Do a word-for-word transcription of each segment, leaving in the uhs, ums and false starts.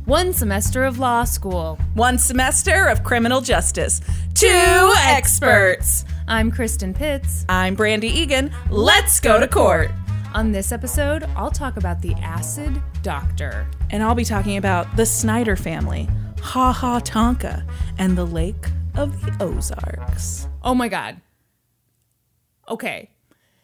One semester of law school. One semester of criminal justice. Two experts. I'm Kristen Pitts. I'm Brandy Egan. Let's go to court. On this episode, I'll talk about the acid doctor. And I'll be talking about the Snyder family, Ha Ha Tonka, and the Lake of the Ozarks. Oh my God. Okay.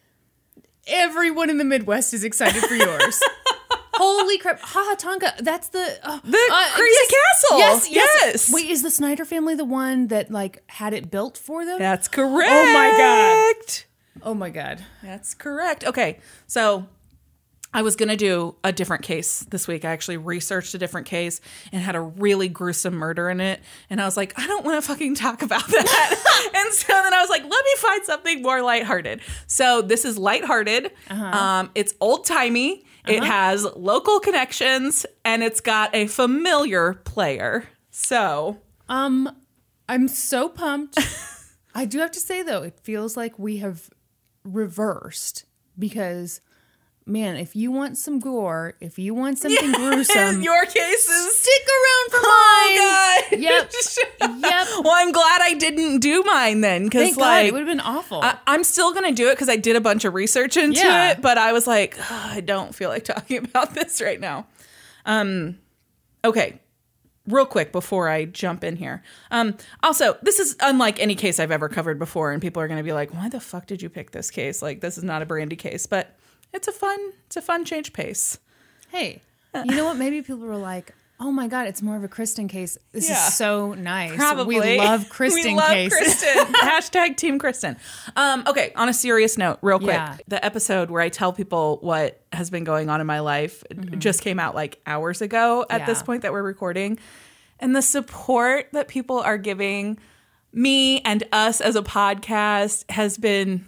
Everyone in the Midwest is excited for yours. Holy crap. Ha Ha Tonka. That's the... Uh, the uh, crazy yes, castle. Yes, yes, yes. Wait, is the Snyder family the one that, like, had it built for them? That's correct. Oh my God. Oh my God. That's correct. Okay, so I was going to do a different case this week. I actually researched a different case and had a really gruesome murder in it. And I was like, I don't want to fucking talk about that. And so then I was like, let me find something more lighthearted. So this is lighthearted. Uh-huh. Um, it's old-timey. Uh-huh. It has local connections, and it's got a familiar player. So, um, I'm so pumped. I do have to say, though, it feels like we have reversed because, man, if you want some gore, if you want something yeah, gruesome, your cases, stick around for oh, mine. God. Yep. Yep. Well, I'm glad I didn't do mine then, because like God, it would have been awful. I, I'm still gonna do it because I did a bunch of research into yeah. it, but I was like, oh, I don't feel like talking about this right now. Um, okay. Real quick before I jump in here. Um, also, this is unlike any case I've ever covered before, and people are going to be like, why the fuck did you pick this case? Like, this is not a Brandy case, but it's a fun, it's a fun change pace. Hey, you know what? Maybe people were like, oh my God, it's more of a Kristen case. This yeah. is so nice. Probably. We love Kristen we love cases. Kristen. Hashtag Team Kristen. Um, okay, on a serious note, real quick. Yeah. The episode where I tell people what has been going on in my life mm-hmm. just came out like hours ago at yeah. this point that we're recording. And the support that people are giving me and us as a podcast has been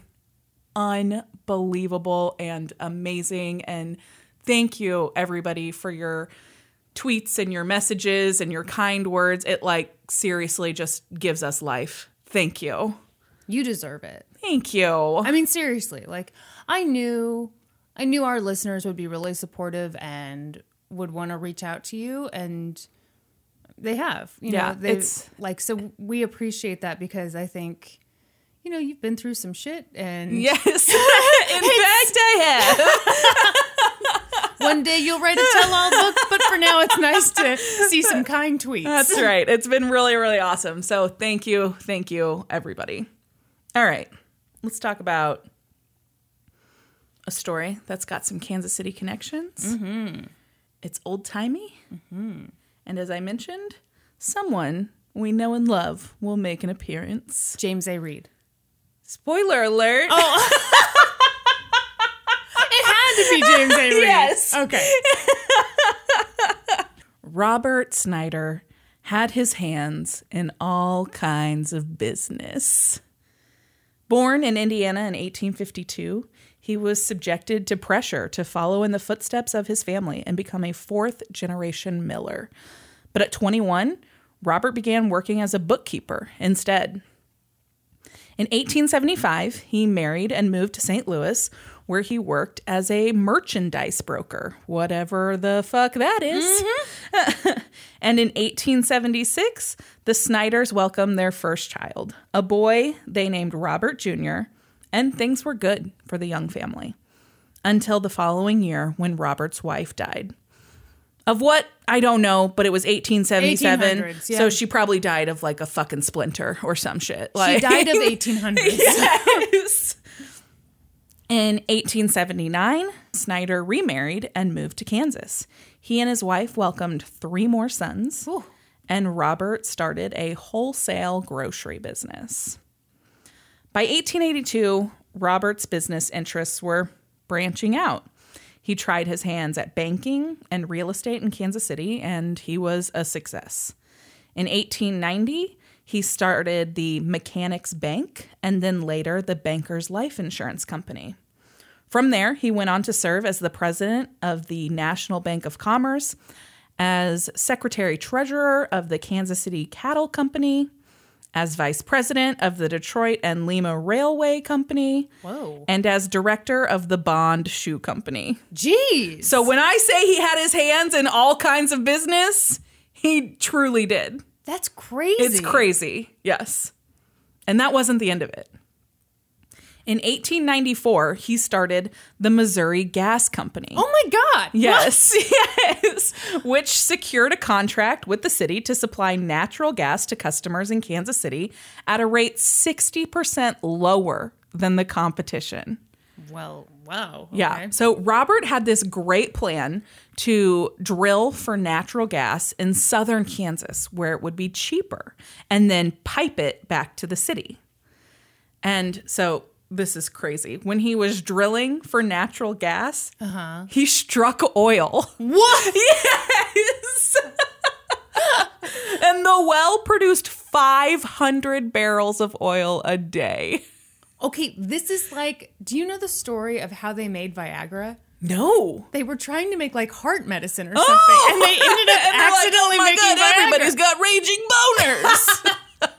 unbelievable and amazing. And thank you, everybody, for your tweets and your messages and your kind words. It, like, seriously just gives us life. Thank you. You deserve it. Thank you. I mean, seriously, like, I knew, I knew our listeners would be really supportive and would want to reach out to you, and they have, you yeah, know, it's like, so we appreciate that because I think, you know, you've been through some shit and yes, in fact, I have. One day you'll write a tell-all book, but for now it's nice to see some kind tweets. That's right. It's been really, really awesome. So thank you. Thank you, everybody. All right. Let's talk about a story that's got some Kansas City connections. Mm-hmm. It's old-timey. Mm-hmm. And as I mentioned, someone we know and love will make an appearance. James A. Reed. Spoiler alert. Oh. It had to be James A. Reed. Yes. Okay. Robert Snyder had his hands in all kinds of business. Born in Indiana in eighteen fifty-two, he was subjected to pressure to follow in the footsteps of his family and become a fourth-generation miller. But at twenty-one, Robert began working as a bookkeeper instead. In eighteen seventy-five, he married and moved to Saint Louis, where he worked as a merchandise broker, whatever the fuck that is. Mm-hmm. And in eighteen seventy-six, the Snyders welcomed their first child, a boy they named Robert Junior, and things were good for the young family. Until the following year when Robert's wife died. Of what? I don't know, but it was eighteen seventy-seven. Yeah. So she probably died of like a fucking splinter or some shit. Like, she died of eighteen hundreds. Yes. In eighteen seventy-nine, Snyder remarried and moved to Kansas. He and his wife welcomed three more sons, Ooh. and Robert started a wholesale grocery business. By eighteen eighty-two, Robert's business interests were branching out. He tried his hands at banking and real estate in Kansas City, and he was a success. In eighteen ninety, he started the Mechanics Bank and then later the Bankers Life Insurance Company. From there, he went on to serve as the president of the National Bank of Commerce, as secretary-treasurer of the Kansas City Cattle Company, as vice president of the Detroit and Lima Railway Company, Whoa. and as director of the Bond Shoe Company. Jeez. So when I say he had his hands in all kinds of business, He truly did. That's crazy. It's crazy. Yes. And that wasn't the end of it. In eighteen ninety-four, he started the Missouri Gas Company. Oh my God. Yes, yes. Which secured a contract with the city to supply natural gas to customers in Kansas City at a rate sixty percent lower than the competition. Well, wow. Okay. Yeah. So Robert had this great plan to drill for natural gas in southern Kansas where it would be cheaper and then pipe it back to the city. And so this is crazy. When he was drilling for natural gas, uh-huh. he struck oil. What? Yes. And the well produced five hundred barrels of oil a day. Okay, this is like, do you know the story of how they made Viagra? No. They were trying to make like heart medicine or something, oh! and they ended up and accidentally like, oh my making God, Viagra. Everybody's got raging boners.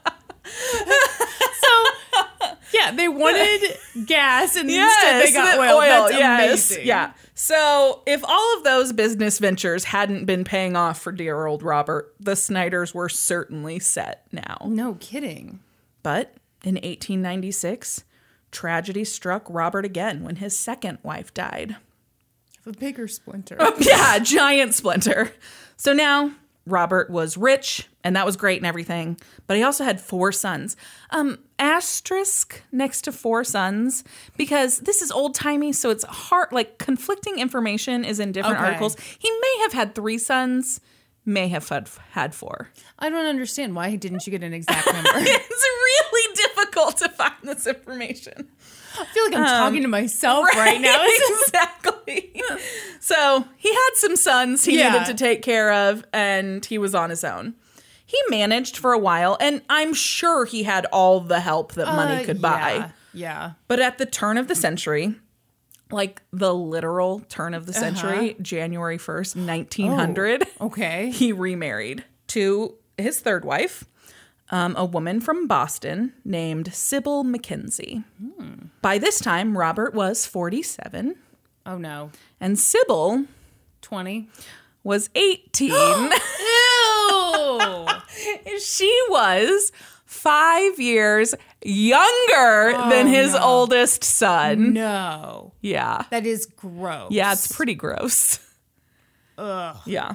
So, yeah, they wanted gas, and yes, instead they got oil. oil. That's yes. amazing. Yeah. So if all of those business ventures hadn't been paying off for dear old Robert, the Snyders were certainly set now. No kidding. But in eighteen ninety-six, tragedy struck Robert again when his second wife died. A bigger splinter. Oh, yeah, giant splinter. So now Robert was rich, and that was great and everything, but he also had four sons. Um, asterisk next to four sons, because this is old-timey, so it's hard, like conflicting information is in different Okay. articles. He may have had three sons, may have had, had four. I don't understand. Why didn't you get an exact number? It's really difficult to find this information. I feel like I'm um, talking to myself right, right now. Exactly. So he had some sons he yeah. needed to take care of, and he was on his own. He managed for a while, and I'm sure he had all the help that money uh, could yeah, buy. Yeah. But at the turn of the century, like the literal turn of the century, uh-huh. January first, nineteen hundred, oh, okay. he remarried to his third wife, um, a woman from Boston named Sybil McKenzie. Hmm. By this time, Robert was forty-seven. Oh, no. And Sybil... twenty. Was eighteen. Ew! She was five years younger oh, than his no. oldest son. No. Yeah. That is gross. Yeah, it's pretty gross. Ugh. Yeah.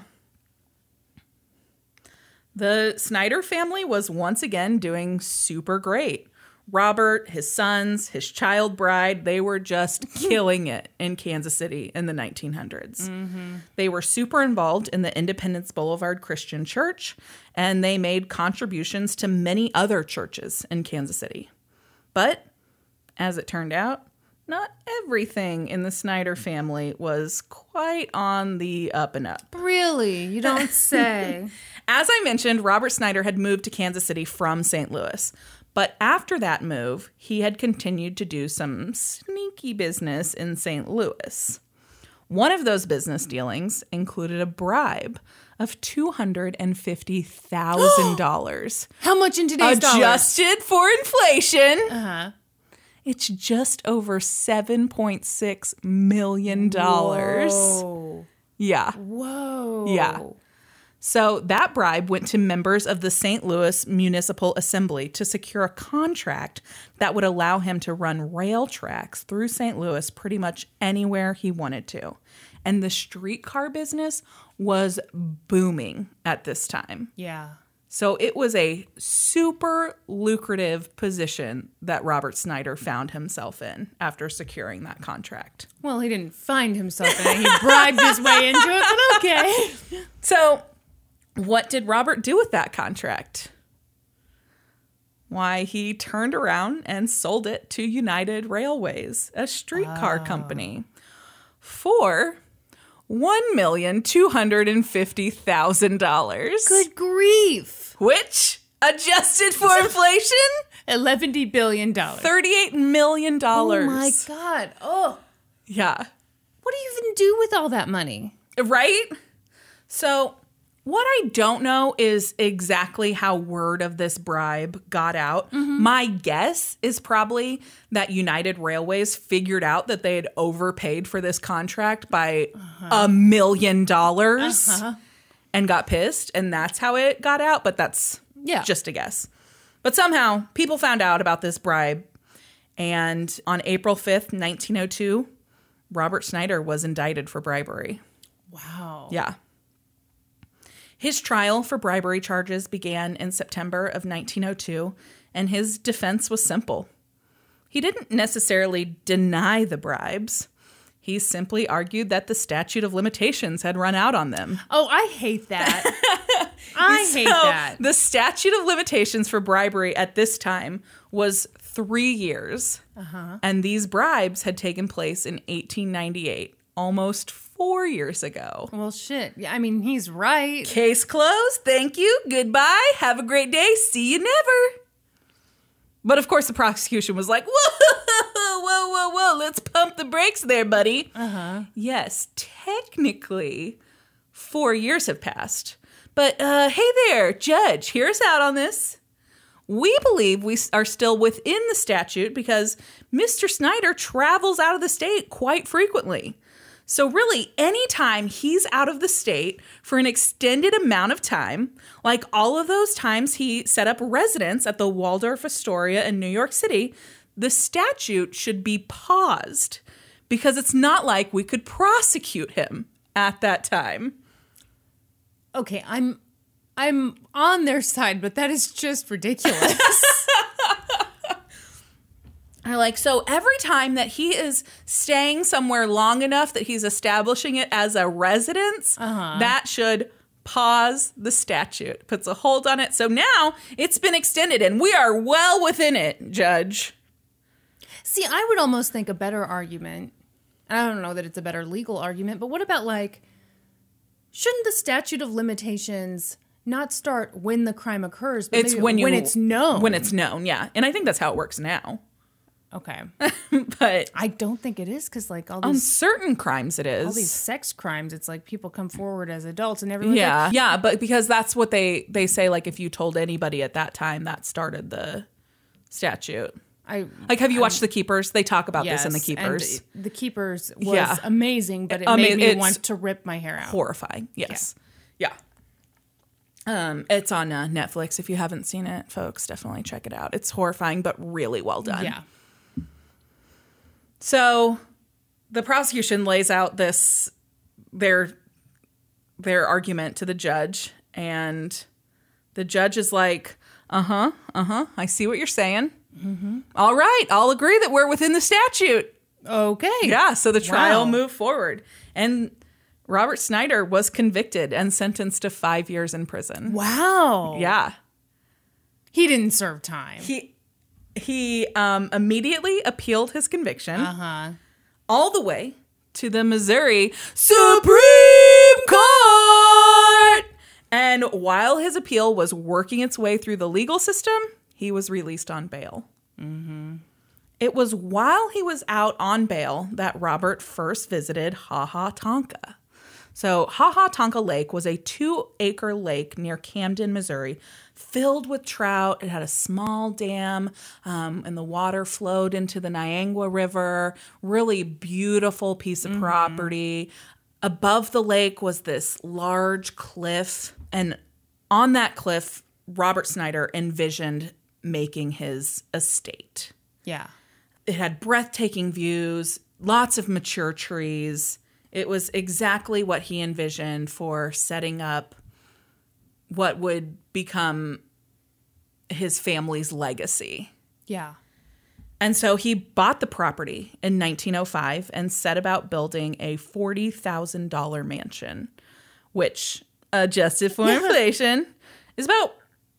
The Snyder family was once again doing super great. Robert, his sons, his child bride, they were just killing it in Kansas City in the nineteen hundreds. Mm-hmm. They were super involved in the Independence Boulevard Christian Church, and they made contributions to many other churches in Kansas City. But, as it turned out, not everything in the Snyder family was quite on the up and up. Really? You don't say. As I mentioned, Robert Snyder had moved to Kansas City from Saint Louis. But after that move, he had continued to do some sneaky business in Saint Louis. One of those business dealings included a bribe of two hundred fifty thousand dollars. How much in today's dollars? Adjusted for inflation. Uh-huh. It's just over seven point six million dollars. Whoa. Yeah. Whoa. Yeah. So that bribe went to members of the Saint Louis Municipal Assembly to secure a contract that would allow him to run rail tracks through Saint Louis pretty much anywhere he wanted to. And the streetcar business was booming at this time. Yeah. So it was a super lucrative position that Robert Snyder found himself in after securing that contract. Well, he didn't find himself in it. He bribed his way into it, but okay. So what did Robert do with that contract? Why, he turned around and sold it to United Railways, a streetcar oh. company, for one million two hundred fifty thousand dollars. Good grief. Which, adjusted for inflation, eleven billion dollars. thirty-eight million dollars. Oh my God. Oh. Yeah. What do you even do with all that money? Right? So what I don't know is exactly how word of this bribe got out. Mm-hmm. My guess is probably that United Railways figured out that they had overpaid for this contract by uh-huh. a million dollars. Uh-huh. and got pissed, and that's how it got out, but that's Yeah. just a guess. But somehow, people found out about this bribe, and on April fifth, nineteen oh two, Robert Snyder was indicted for bribery. Wow. Yeah. His trial for bribery charges began in September of nineteen oh two, and his defense was simple. He didn't necessarily deny the bribes. He simply argued that the statute of limitations had run out on them. Oh, I hate that. I hate So, that. The statute of limitations for bribery at this time was three years. Uh-huh. And these bribes had taken place in eighteen ninety-eight, almost four years ago. Well, shit. Yeah, I mean, he's right. Case closed. Thank you. Goodbye. Have a great day. See you never. But of course, the prosecution was like, whoa, whoa, whoa, whoa. Let's pump the brakes there, buddy. Uh-huh. Yes, technically, four years have passed. But uh, hey there, judge, hear us out on this. We believe we are still within the statute because Mister Snyder travels out of the state quite frequently. So really, anytime he's out of the state for an extended amount of time, like all of those times he set up residence at the Waldorf Astoria in New York City, the statute should be paused because it's not like we could prosecute him at that time. Okay, I'm I'm on their side, but that is just ridiculous. Are like, so every time that he is staying somewhere long enough that he's establishing it as a residence, Uh-huh. that should pause the statute, puts a hold on it. So now it's been extended and we are well within it, Judge. See, I would almost think a better argument, I don't know that it's a better legal argument, but what about like, shouldn't the statute of limitations not start when the crime occurs, but It's maybe when you when it's known? When it's known, yeah. And I think that's how it works now. Okay. But I don't think it is because like all on these certain crimes it is. all these sex crimes, it's like people come forward as adults and everyone's Yeah. like, Yeah, but because that's what they they say, like if you told anybody at that time, that started the statute. I Like, have you watched The Keepers? They talk about yes, this in The Keepers. and The Keepers was Yeah. amazing, but it I made mean, me it's want to rip my hair out. Horrifying. Yes. Yeah. Um, it's on uh, Netflix. If you haven't seen it, folks, definitely check it out. It's horrifying, but really well done. Yeah. So the prosecution lays out this their their argument to the judge, and the judge is like, uh-huh, uh-huh, I see what you're saying. Mm-hmm. All right, I'll agree that we're within the statute. Okay. Yeah, so the trial Wow. moved forward. And Robert Snyder was convicted and sentenced to five years in prison. Wow. Yeah. He didn't serve time. He he um, immediately appealed his conviction Uh-huh. all the way to the Missouri Supreme Court. And while his appeal was working its way through the legal system, he was released on bail. Mm-hmm. It was while he was out on bail that Robert first visited Ha Ha Tonka. So Ha Ha Tonka Lake was a two-acre lake near Camden, Missouri, filled with trout. It had a small dam, um, and the water flowed into the Niangua River. Really beautiful piece of mm-hmm. property. Above the lake was this large cliff, and on that cliff, Robert Snyder envisioned making his estate. Yeah. It had breathtaking views, lots of mature trees. It was exactly what he envisioned for setting up what would become his family's legacy. Yeah. And so he bought the property in nineteen oh five and set about building a forty thousand dollars mansion, which, adjusted for inflation, is about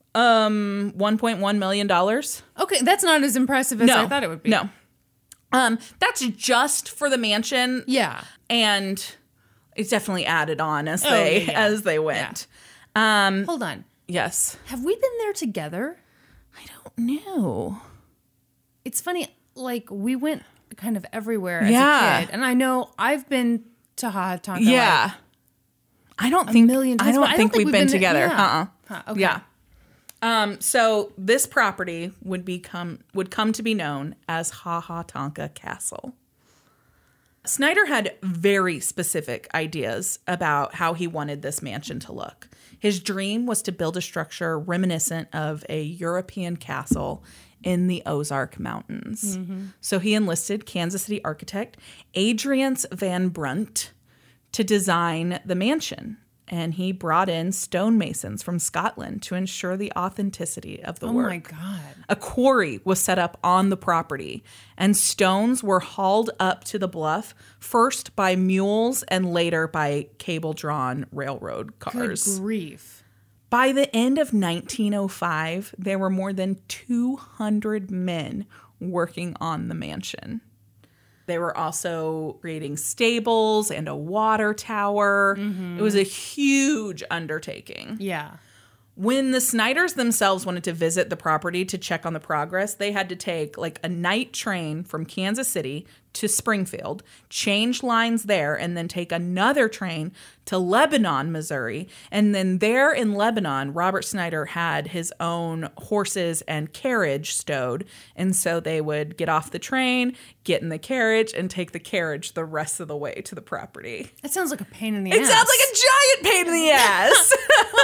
um, one point one million dollars. Okay, that's not as impressive as No, I thought it would be. No. Um, that's just for the mansion. Yeah. And it's definitely added on as Oh, they yeah, yeah. as they went. Um, Hold on. yes. Have we been there together? I don't know. It's funny, like we went kind of everywhere as Yeah. a kid. And I know I've been to Ha Ha Tonka. Yeah. like, I don't think million I times, don't but I think don't think we've we've been, been there- together. yeah. Uh-uh. Huh, okay. Yeah. Um, so this property would become would come to be known as Ha Ha Tonka Castle. Snyder had very specific ideas about how he wanted this mansion to look. His dream was to build a structure reminiscent of a European castle in the Ozark Mountains. Mm-hmm. So he enlisted Kansas City architect Adriance Van Brunt to design the mansion. And he brought in stonemasons from Scotland to ensure the authenticity of the oh work. Oh, my God. A quarry was set up on the property, and stones were hauled up to the bluff, first by mules and later by cable-drawn railroad cars. Good grief. By the end of nineteen oh five, there were more than two hundred men working on the mansion. They were also creating stables and a water tower. Mm-hmm. It was a huge undertaking. Yeah. When the Snyders themselves wanted to visit the property to check on the progress, they had to take like a night train from Kansas City to Springfield, change lines there, and then take another train to Lebanon, Missouri. And then there in Lebanon, Robert Snyder had his own horses and carriage stowed. And so they would get off the train, get in the carriage, and take the carriage the rest of the way to the property. That sounds like a pain in the it ass. It sounds like a giant pain in the ass.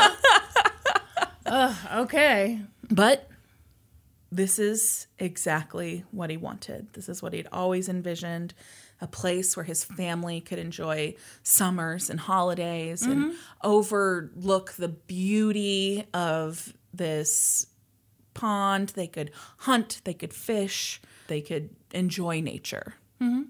Ugh, okay. But this is exactly what he wanted. This is what he'd always envisioned, a place where his family could enjoy summers and holidays mm-hmm. and overlook the beauty of this pond. They could hunt, they could fish, they could enjoy nature. Mm-hmm.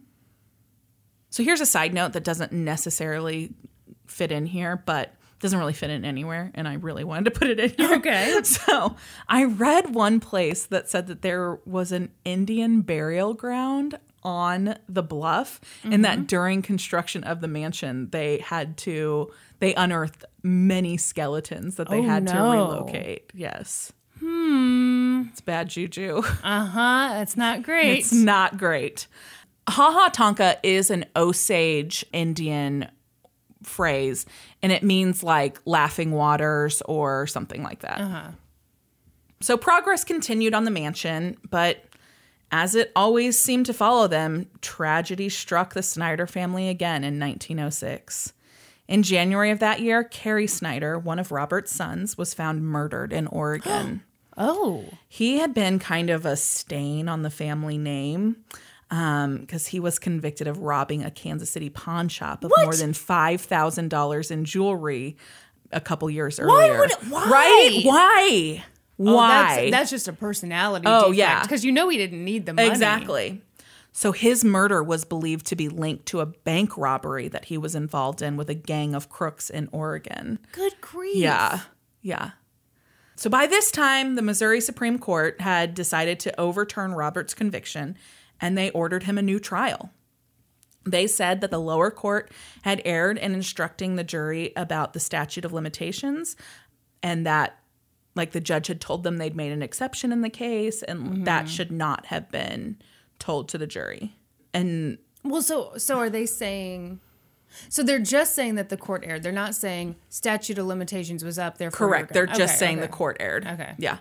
So here's a side note that doesn't necessarily fit in here, but doesn't really fit in anywhere, and I really wanted to put it in here. Okay. So I read one place that said that there was an Indian burial ground on the bluff, mm-hmm. and that during construction of the mansion, they had to, they unearthed many skeletons that they oh, had no. to relocate. Yes. Hmm. It's bad juju. Uh-huh. That's not great. It's not great. Ha Ha Tonka is an Osage Indian phrase, and it means like laughing waters or something like that. Uh-huh. So progress continued on the mansion, but as it always seemed to follow them, tragedy struck the Snyder family again in nineteen oh six. In January of that year, Carrie Snyder, one of Robert's sons, was found murdered in Oregon. Oh. He had been kind of a stain on the family name. Because um, he was convicted of robbing a Kansas City pawn shop of what? more than five thousand dollars in jewelry a couple years why earlier. Would it, why? Right? Why? Oh, why? That's, that's just a personality oh, defect. yeah. Because you know he didn't need the money. Exactly. So his murder was believed to be linked to a bank robbery that he was involved in with a gang of crooks in Oregon. Good grief. Yeah. Yeah. So by this time, the Missouri Supreme Court had decided to overturn Robert's conviction, and they ordered him a new trial. They said that the lower court had erred in instructing the jury about the statute of limitations, and that, like, the judge had told them they'd made an exception in the case, and mm-hmm. that should not have been told to the jury. And well, so so are they saying? So they're just saying that the court erred. They're not saying statute of limitations was up there. Correct. They're just okay, saying okay. the court erred. Okay. Yeah.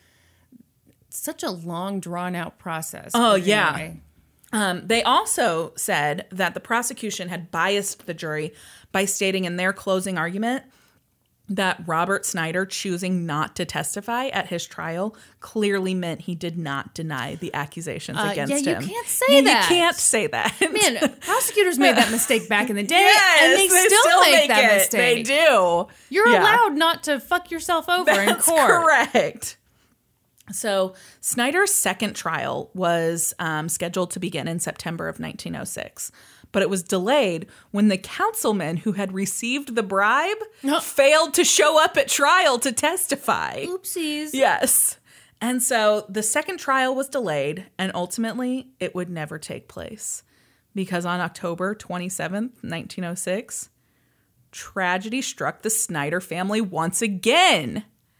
Such a long, drawn-out process. Oh, yeah. Anyway. Um, they also said that the prosecution had biased the jury by stating in their closing argument that Robert Snyder choosing not to testify at his trial clearly meant he did not deny the accusations uh, against yeah, him. You can't say yeah, that. You can't say that. Man, prosecutors made that mistake back in the day, yes, and they, they still, still make, make that it. mistake. They do. You're yeah. allowed not to fuck yourself over That's in court. Correct. So Snyder's second trial was um, scheduled to begin in September of nineteen oh six, but it was delayed when the councilman who had received the bribe no. failed to show up at trial to testify. Oopsies. Yes. And so the second trial was delayed, and ultimately it would never take place because on October twenty-seventh, nineteen oh six, tragedy struck the Snyder family once again.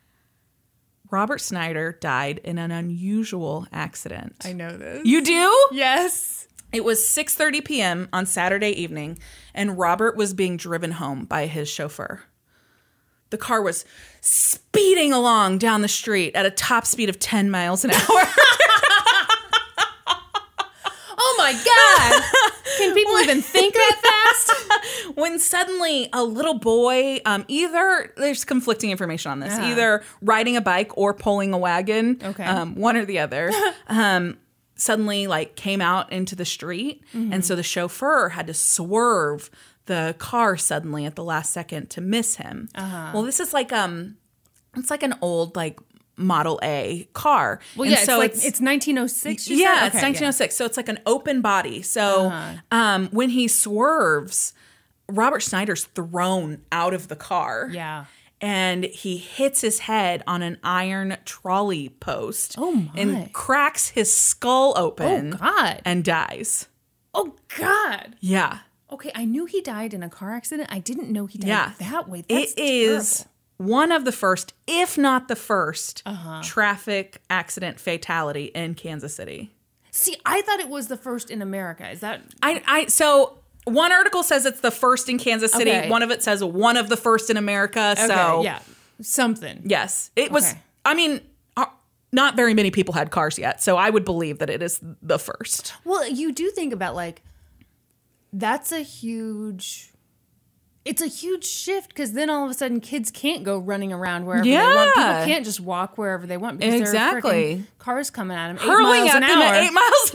Robert Snyder died in an unusual accident. I know this. You do? Yes. It was six thirty p.m. on Saturday evening, and Robert was being driven home by his chauffeur. The car was speeding along down the street at a top speed of ten miles an hour. Oh my God. Can people people even think that fast? When suddenly a little boy, um, either, there's conflicting information on this, Uh-huh. either riding a bike or pulling a wagon, Okay. um, one or the other, um, suddenly like came out into the street. Mm-hmm. And so the chauffeur had to swerve the car suddenly at the last second to miss him. Uh-huh. Well, this is like, um, it's like an old like Model A car. Well, And yeah, so it's like it's nineteen oh six. yeah, said? it's Okay, nineteen oh six. So it's like an open body. So Uh-huh. um, when he swerves, Robert Snyder's thrown out of the car. Yeah. And he hits his head on an iron trolley post. Oh, my. And cracks his skull open. Oh, God. And dies. Oh, God. Yeah. Okay, I knew he died in a car accident. I didn't know he died Yeah. that way. That's It is one of the first, if not the first, Uh-huh. traffic accident fatality in Kansas City. See, I thought it was the first in America. Is that I, I so one article says it's the first in Kansas City. Okay. One of it says one of the first in America. okay? So Yeah, something. yes, it was. Okay. I mean, uh, not very many people had cars yet, so I would believe that it is the first. Well, you do think about like that's a huge. It's a huge shift because then all of a sudden kids can't go running around wherever they want. People Yeah. can't just walk wherever they want because there are Exactly. freaking cars coming at them, eight Hurling miles at an them hour. at eight miles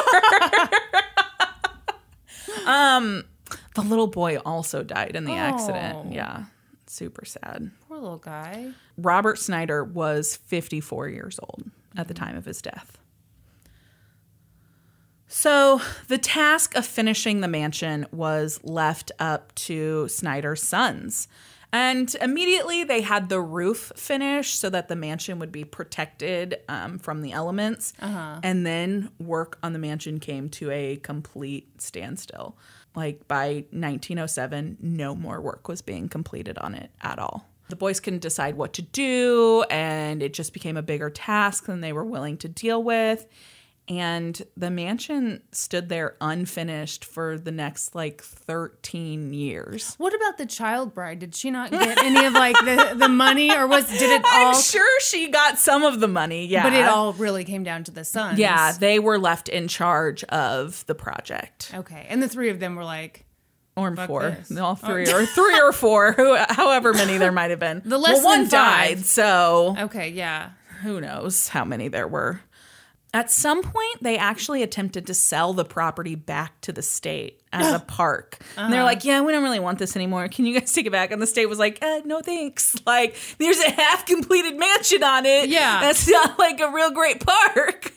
an hour. um, the little boy also died in the accident. Oh. Yeah, super sad. Poor little guy. Robert Snyder was fifty-four years old at the time of his death. So the task of finishing the mansion was left up to Snyder's sons. And immediately they had the roof finished so that the mansion would be protected um, from the elements. Uh-huh. And then work on the mansion came to a complete standstill. Like by nineteen oh seven, no more work was being completed on it at all. The boys couldn't decide what to do, and it just became a bigger task than they were willing to deal with. And the mansion stood there unfinished for the next like thirteen years. What about the child bride? Did she not get any of like the, the money, or was did it all? I'm sure she got some of the money, yeah. But it all really came down to the sons. Yeah, they were left in charge of the project. Okay, and the three of them were like, Or Fuck four. this. All three or three or four, who, however many there might have been. The less well, one than five. died, so okay, yeah. who knows how many there were. At some point, they actually attempted to sell the property back to the state as a park. And they're like, yeah, we don't really want this anymore. Can you guys take it back? And the state was like, uh, no thanks. Like, there's a half-completed mansion on it. Yeah. That's not like a real great park.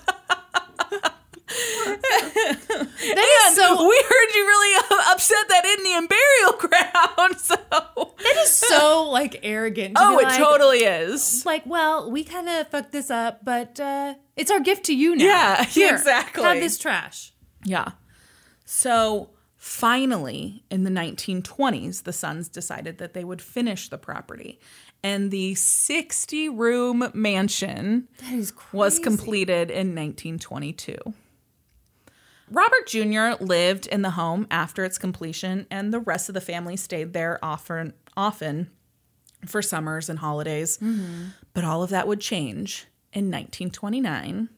That is so. We heard you really uh, upset that Indian burial ground. So That is so like arrogant. To oh, be it like, totally is. Like, well, we kind of fucked this up, but uh, it's our gift to you now. Yeah, Here, exactly. Have this trash. Yeah. So finally, in the nineteen twenties, the sons decided that they would finish the property. And the sixty-room mansion That is crazy. was completed in nineteen twenty-two. Robert Junior lived in the home after its completion, and the rest of the family stayed there often, often for summers and holidays. Mm-hmm. But all of that would change in nineteen twenty-nine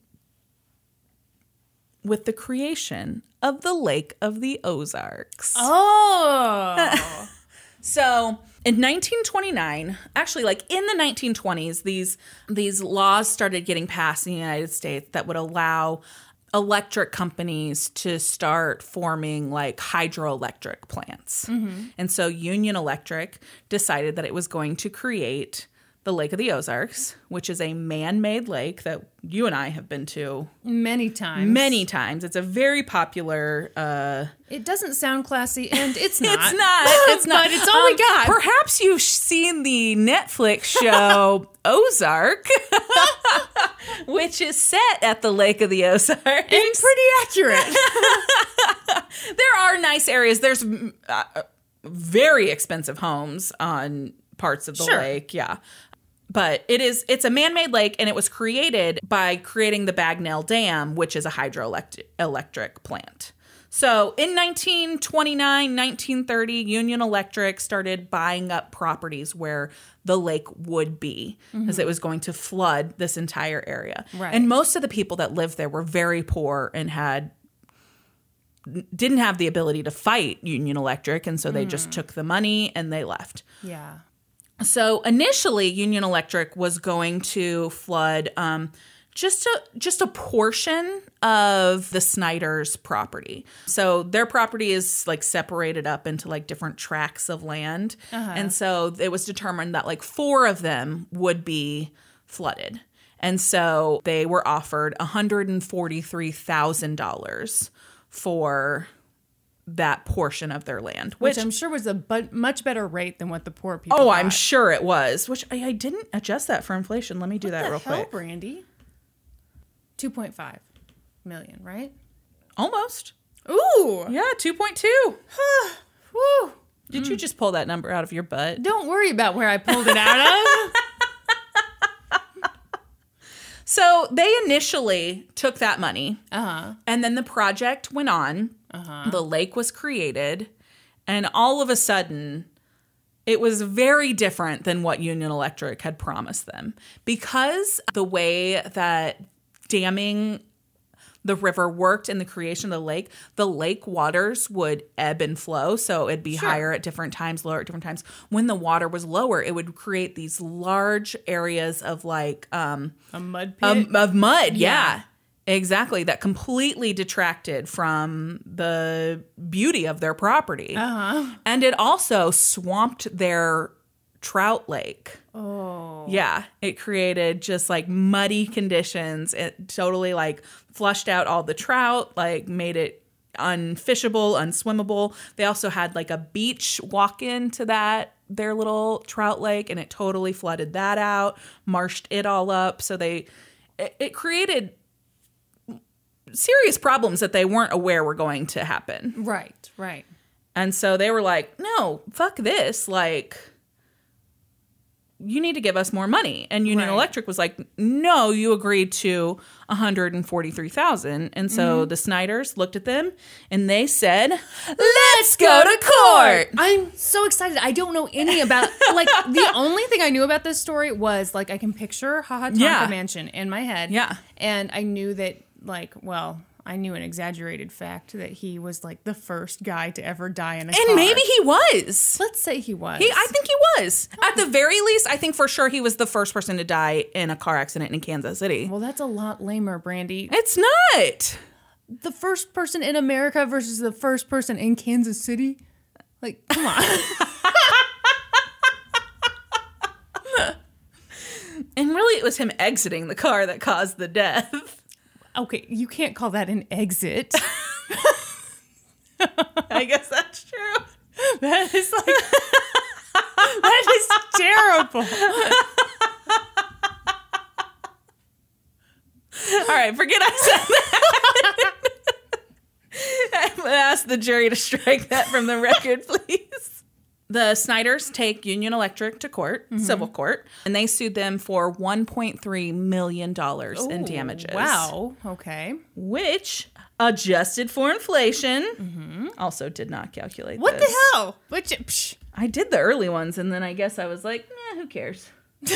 with the creation of the Lake of the Ozarks. Oh. So in nineteen twenty-nine, actually like in the nineteen twenties, these these laws started getting passed in the United States that would allow electric companies to start forming like hydroelectric plants. Mm-hmm. And so Union Electric decided that it was going to create the Lake of the Ozarks, which is a man-made lake that you and I have been to Many times. many times. It's a very popular uh It doesn't sound classy, and it's not. It's not. It's not. But it's all we Um, got. Perhaps you've seen the Netflix show Ozark, which is set at the Lake of the Ozarks. And pretty accurate. There are nice areas. There's uh, very expensive homes on parts of the Sure. lake. Yeah. But it is, it's a man-made lake, and it was created by creating the Bagnell Dam, which is a hydroelectric electric plant. So in nineteen twenty-nine, nineteen thirty, Union Electric started buying up properties where the lake would be, because Mm-hmm. it was going to flood this entire area. Right. And most of the people that lived there were very poor and had didn't have the ability to fight Union Electric, and so they Mm. just took the money and they left. Yeah. So initially, Union Electric was going to flood um, just a just a portion of the Snyder's property. So their property is like separated up into like different tracts of land, Uh-huh. and so it was determined that like four of them would be flooded, and so they were offered one hundred forty-three thousand dollars for that portion of their land, Which, which I'm sure was a but much better rate than what the poor people Oh, got. I'm sure it was. Which I, I didn't adjust that for inflation. Let me do What that the real hell, quick. Brandy? two point five million, right? Almost. Ooh. Yeah, two point two. Woo. Did you just pull that number out of your butt? Don't worry about where I pulled it out of. So they initially took that money, Uh-huh. and then the project went on. Uh-huh. The lake was created, and all of a sudden, it was very different than what Union Electric had promised them. Because the way that damming the river worked in the creation of the lake, the lake waters would ebb and flow. So it'd be Sure. higher at different times, lower at different times. When the water was lower, it would create these large areas of like um, A mud pit. um, of mud. Yeah. Yeah. Exactly. That completely detracted from the beauty of their property. uh-huh. And it also swamped their trout lake. Oh. Yeah, it created just like muddy conditions. It totally like flushed out all the trout, like made it unfishable, unswimmable. They also had like a beach walk into that their little trout lake, and it totally flooded that out, marshed it all up. So they it, it created serious problems that they weren't aware were going to happen. Right, right. And so they were like, "No, fuck this. Like, you need to give us more money." And Union Right. Electric was like, "No, you agreed to one hundred forty-three thousand dollars." And so Mm-hmm. the Snyders looked at them and they said, "Let's go to court." I'm so excited. I don't know any about like the only thing I knew about this story was like I can picture Haha Tonka Yeah. Mansion in my head. Yeah. And I knew that like, well, I knew an exaggerated fact that he was like the first guy to ever die in a car. And maybe he was. Let's say he was. He, I think he was. At the very least, I think for sure he was the first person to die in a car accident in Kansas City. Well, that's a lot lamer, Brandy. It's not. The first person in America versus the first person in Kansas City? Like, come on. And really, it was him exiting the car that caused the death. Okay, you can't call that an exit. I guess that's true. That is like that is terrible. All right, forget I said that. I'm going to ask the jury to strike that from the record, please. The Snyders take Union Electric to court, civil court, and they sued them for one point three million dollars in Ooh, damages. Wow. Okay. Which, adjusted for inflation, also did not calculate What this. the hell? Which, psh. I did the early ones, and then I guess I was like, eh, who cares?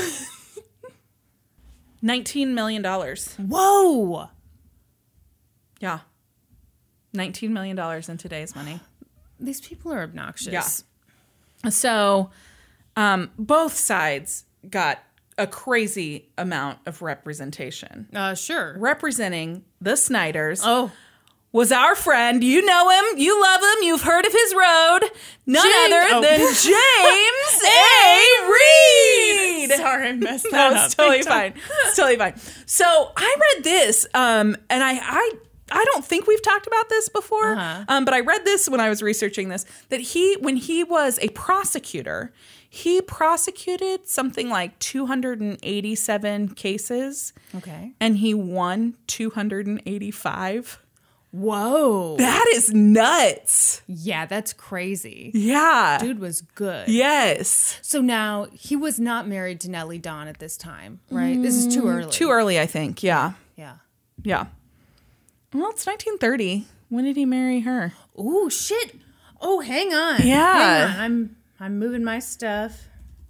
nineteen million dollars. Whoa. Yeah. nineteen million dollars in today's money. These people are obnoxious. Yeah. So um, both sides got a crazy amount of representation. Uh, sure. Representing the Snyders Oh. was our friend. You know him. You love him. You've heard of his road. None James- other oh. than James A. Reed. Sorry, I messed that That up. was totally Big time. fine. It's totally fine. So I read this, um, and I, I, I don't think we've talked about this before, Uh-huh. um, but I read this when I was researching this. That he, when he was a prosecutor, he prosecuted something like two hundred eighty-seven cases, Okay. and he won two hundred eighty-five. Whoa. That is nuts. Yeah, that's crazy. Yeah. Dude was good. Yes. So now he was not married to Nellie Dawn at this time, right? This is too early. Too early, I think. Yeah. Yeah. Yeah. Well, it's nineteen thirty. When did he marry her? Ooh, shit. Oh, hang on. Yeah. Hang on. I'm I'm moving my stuff.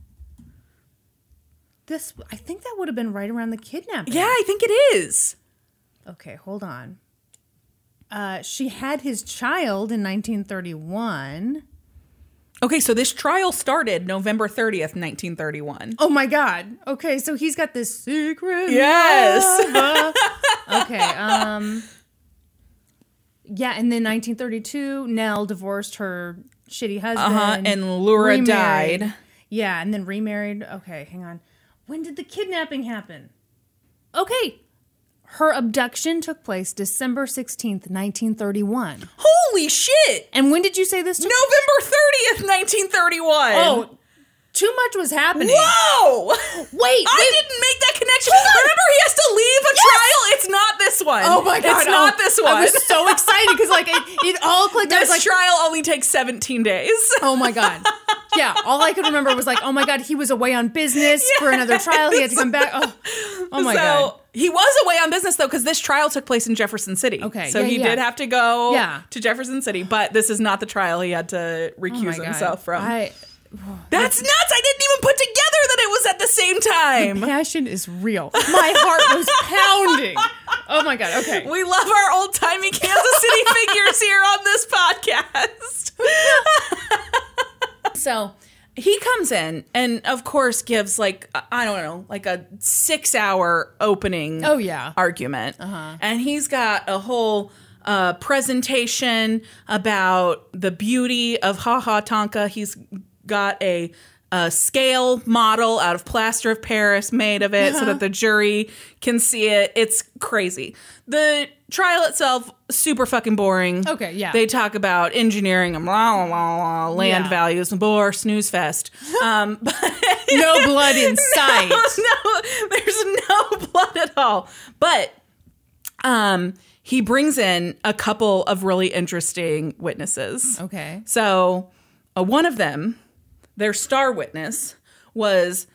This I think that would have been right around the kidnapping. Yeah, I think it is. Okay, hold on. Uh, she had his child in nineteen thirty-one. Okay, so this trial started November thirtieth, nineteen thirty-one. Oh my God. Okay, so he's got this secret. Yes. love. Okay. Um. Yeah, and then nineteen thirty-two, Nell divorced her shitty husband. Uh-huh, and Laura remarried. died. Yeah, and then remarried. Okay, hang on. When did the kidnapping happen? Okay. Her abduction took place December sixteenth, nineteen thirty-one. Holy shit! And when did you say this took November thirtieth, nineteen thirty-one. Oh, too much was happening. Whoa! Wait, I wait. didn't make that connection. Remember, he has to leave a Yes! trial? It's not this one. Oh my God. It's not oh, this one. I was so excited because like it, it all clicked. I was This like, trial only takes seventeen days. oh my God. Yeah, all I could remember was like, oh my God, he was away on business for another trial. He had to come back. Oh, oh my so, God. He was away on business, though, because this trial took place in Jefferson City. Okay, So yeah, he yeah. did have to go Yeah. to Jefferson City, but this is not the trial he had to Oh my recuse God. himself from. I, That's nuts! I didn't even put together that it was at the same time. passion is real. My heart was pounding. Oh my God. Okay. We love our old-timey Kansas City figures here on this podcast. So he comes in and, of course, gives like, I don't know, like a six-hour opening Oh, yeah. argument. Uh-huh. And he's got a whole uh, presentation about the beauty of Ha Ha Tonka. He's got a, a scale model out of plaster of Paris made of it so that the jury can see it. It's crazy. The trial itself, super fucking boring. Okay, yeah. They talk about engineering and blah, blah, blah, blah, land Yeah. values, bore, snooze fest. Um, but No blood in sight. no, no, there's no blood at all. But um, he brings in a couple of really interesting witnesses. Okay. So uh, one of them, their star witness, was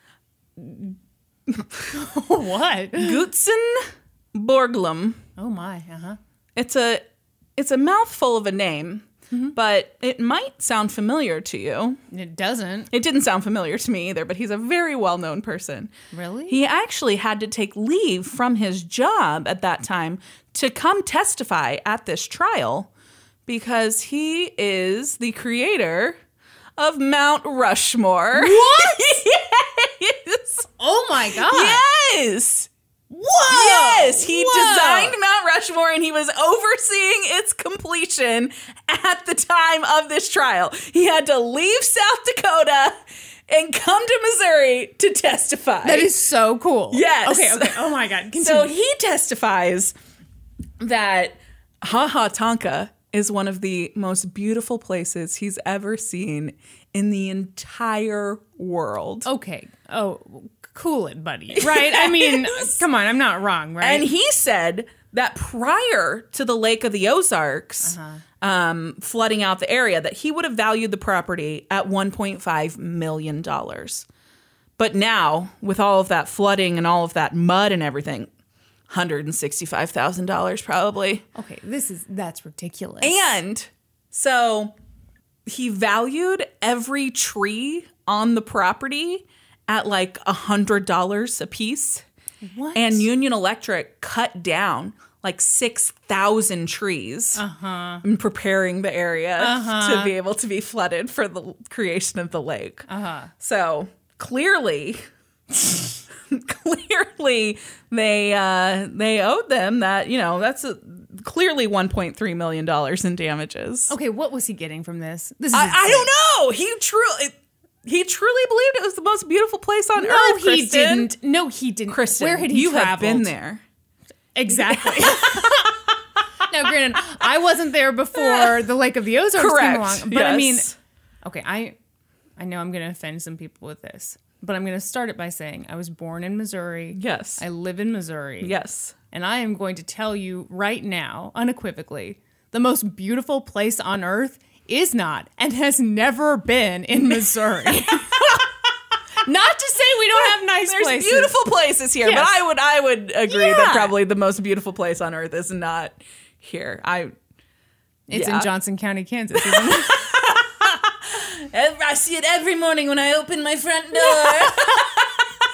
What? Gutzen Borglum. Oh my. Uh-huh. It's a it's a mouthful of a name, but it might sound familiar to you. It doesn't. It didn't sound familiar to me either, but he's a very well-known person. Really? He actually had to take leave from his job at that time to come testify at this trial because he is the creator of Mount Rushmore. What? Yes. Oh my God. Yes. Whoa. Yes, he Whoa. designed Mount Rushmore and he was overseeing its completion at the time of this trial. He had to leave South Dakota and come to Missouri to testify. That is so cool. Yes. Okay, okay. Oh my God. Continue. So he testifies that Ha Ha Tonka is one of the most beautiful places he's ever seen in the entire world. Okay. Oh, cool it, buddy. Right? I mean, come on. I'm not wrong, right? And he said that prior to the Lake of the Ozarks Uh-huh. um, flooding out the area, that he would have valued the property at one point five million dollars. But now, with all of that flooding and all of that mud and everything, one hundred sixty-five thousand dollars probably. Okay, this is, that's ridiculous. And so he valued every tree on the property at like one hundred dollars a piece. What? And Union Electric cut down like six thousand trees Uh-huh. in preparing the area Uh-huh. to be able to be flooded for the creation of the lake. Uh-huh. So clearly, clearly they uh, they owed them that, you know, that's a, clearly one point three million dollars in damages. Okay, what was he getting from this? This is I, I insane. don't know. He truly... He truly believed it was the most beautiful place on No, earth. he Kristen. didn't. No, he didn't. Kristen, Where had he you traveled? have been there. Exactly. Now, granted, I wasn't there before the Lake of the Ozarks Correct. came along. But I mean, Yes. okay, I I know I'm going to offend some people with this, but I'm going to start it by saying I was born in Missouri. Yes. I live in Missouri. Yes. And I am going to tell you right now, unequivocally, the most beautiful place on earth is not and has never been in Missouri. Not to say we don't have nice There's places. beautiful places here, Yes. but I would I would agree that Yeah. probably the most beautiful place on earth is not here. I It's yeah. in Johnson County, Kansas, isn't it? I see it every morning when I open my front door.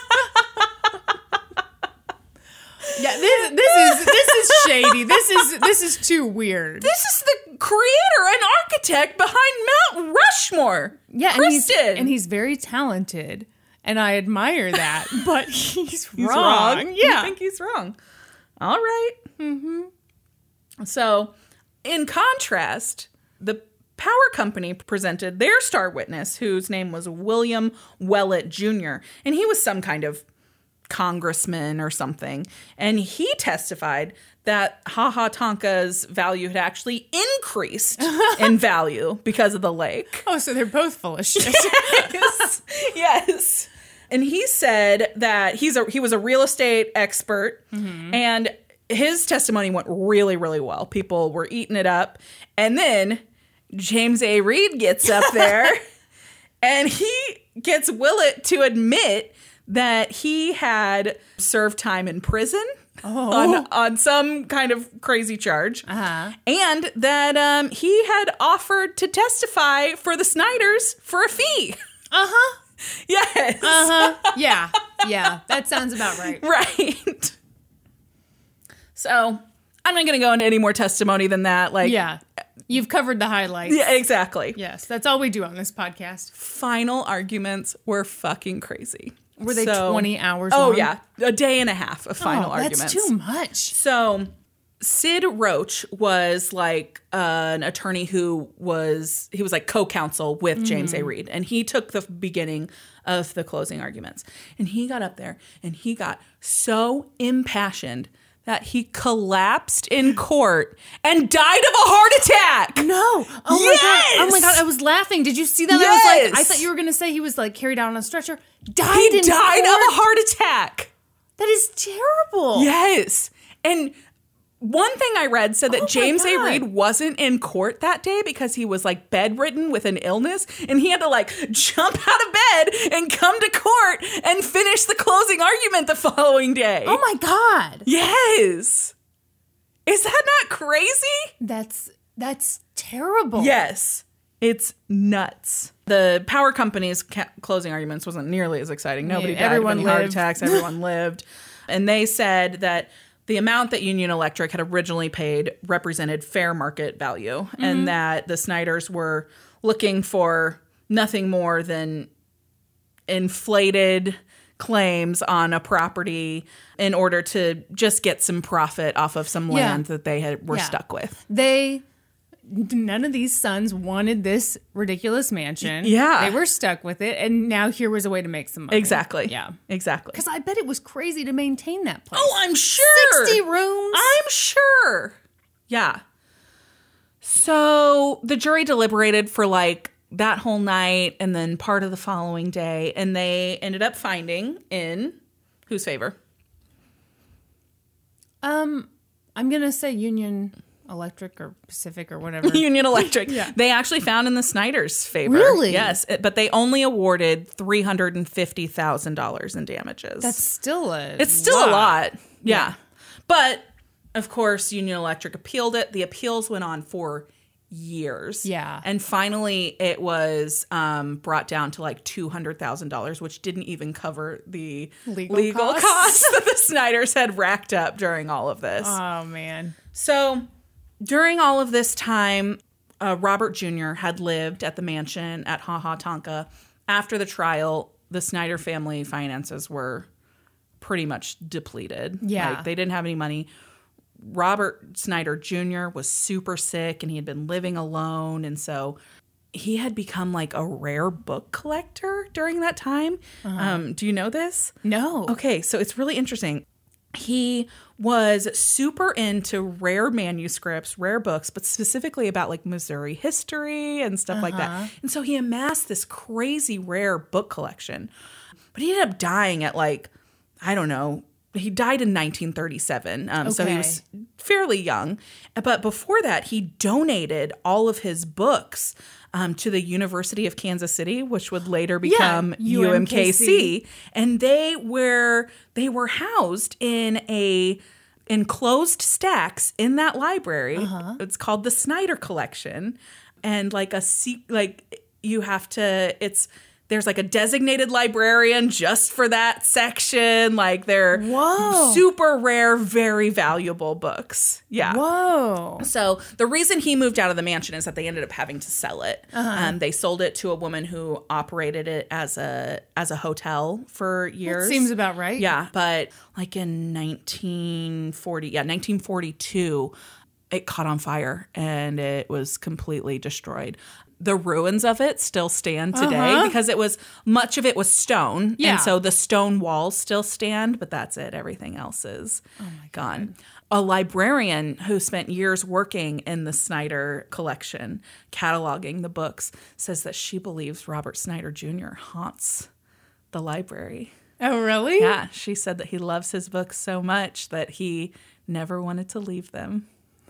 Yeah, this this is this is shady. This is this This is too weird. This is the creator and architect behind Mount Rushmore. Yeah, and he's, Kristen. and he's very talented, and I admire that. But he's, He's wrong. wrong. Yeah, You think he's wrong. All right. Mm-hmm. So, in contrast, the power company presented their star witness, whose name was William Wellett Junior And he was some kind of congressman or something. And he testified that Ha Ha Tonka's value had actually increased in value because of the lake. Oh, so they're both full of shit. Yes. Yes. And he said that he's a he was a real estate expert, mm-hmm. and his testimony went really, really well. People were eating it up. And then James A. Reed gets up there and he gets Willett to admit that he had served time in prison oh. on, on some kind of crazy charge. Uh-huh. And that um, he had offered to testify for the Snyders for a fee. Uh-huh. Yes. Uh-huh. Yeah. Yeah. That sounds about right. Right. So I'm not going to go into any more testimony than that. Like, yeah. You've covered the highlights. Yeah, exactly. Yes. That's all we do on this podcast. Final arguments were fucking crazy. Were they so, twenty hours oh, long? yeah. A day and a half of final oh, arguments. That's too much. So Sid Roach was like uh, an attorney who was, he was like co-counsel with mm. James A. Reed. And he took the beginning of the closing arguments. And he got up there and he got so impassioned that he collapsed in court and died of a heart attack. No. Oh yes! my God. Oh my God. I was laughing. Did you see that? Yes! I was like, I thought you were going to say he was like carried out on a stretcher. Died he in died court? of a heart attack. That is terrible. Yes. And one thing I read said that oh James A. Reed wasn't in court that day because he was like bedridden with an illness and he had to like jump out of bed and come to court and finish the closing argument the following day. Oh my God. Yes. Is that not crazy? That's that's terrible. Yes. It's nuts. The power company's ca- closing arguments wasn't nearly as exciting. Nobody yeah, died everyone of any heart lived. attacks. Everyone lived. And they said that the amount that Union Electric had originally paid represented fair market value, mm-hmm. and that the Snyders were looking for nothing more than inflated claims on a property in order to just get some profit off of some land yeah. that they had were yeah. stuck with. They none of these sons wanted this ridiculous mansion. Yeah. They were stuck with it, and now here was a way to make some money. Exactly. Yeah. Exactly. Because I bet it was crazy to maintain that place. Oh, I'm sure. sixty rooms. I'm sure. Yeah. So the jury deliberated for like that whole night and then part of the following day, and they ended up finding in whose favor? Um, I'm going to say Union Electric or Pacific or whatever. Union Electric. Yeah. They actually found in the Snyders' favor. Really? Yes. But they only awarded three hundred fifty thousand dollars in damages. That's still a It's still lot. a lot. Yeah. Yeah. But, of course, Union Electric appealed it. The appeals went on for years. Yeah. And finally, it was um, brought down to like two hundred thousand dollars, which didn't even cover the legal, legal costs. costs that the Snyders had racked up during all of this. Oh, man. So during all of this time, uh, Robert Junior had lived at the mansion at Ha Ha Tonka. After the trial, the Snyder family finances were pretty much depleted. Yeah. Like, they didn't have any money. Robert Snyder Junior was super sick and he had been living alone. And so he had become like a rare book collector during that time. Uh-huh. Um, do you know this? No. Okay, so it's really interesting. He was super into rare manuscripts, rare books, but specifically about like Missouri history and stuff uh-huh. like that. And so he amassed this crazy rare book collection. But he ended up dying at like, I don't know, he died in nineteen thirty-seven. Um, okay. So he was fairly young. But before that, he donated all of his books um, to the University of Kansas City, which would later become yeah, U M K C. And they were they were housed in a enclosed stacks in that library. Uh-huh. It's called the Snyder Collection. And like a like you have to it's There's like a designated librarian just for that section. Like they're Whoa. super rare, very valuable books. Yeah. Whoa. So the reason he moved out of the mansion is that they ended up having to sell it. Uh-huh. Um, they sold it to a woman who operated it as a as a hotel for years. Seems about right. Yeah, but like in nineteen forty, yeah, nineteen forty-two, it caught on fire and it was completely destroyed. The ruins of it still stand today Uh-huh. because it was much of it was stone. Yeah. And so the stone walls still stand, but that's it. Everything else is Oh my gone. A librarian who spent years working in the Snyder collection, cataloging the books, says that she believes Robert Snyder Junior haunts the library. Oh, really? Yeah, she said that he loves his books so much that he never wanted to leave them.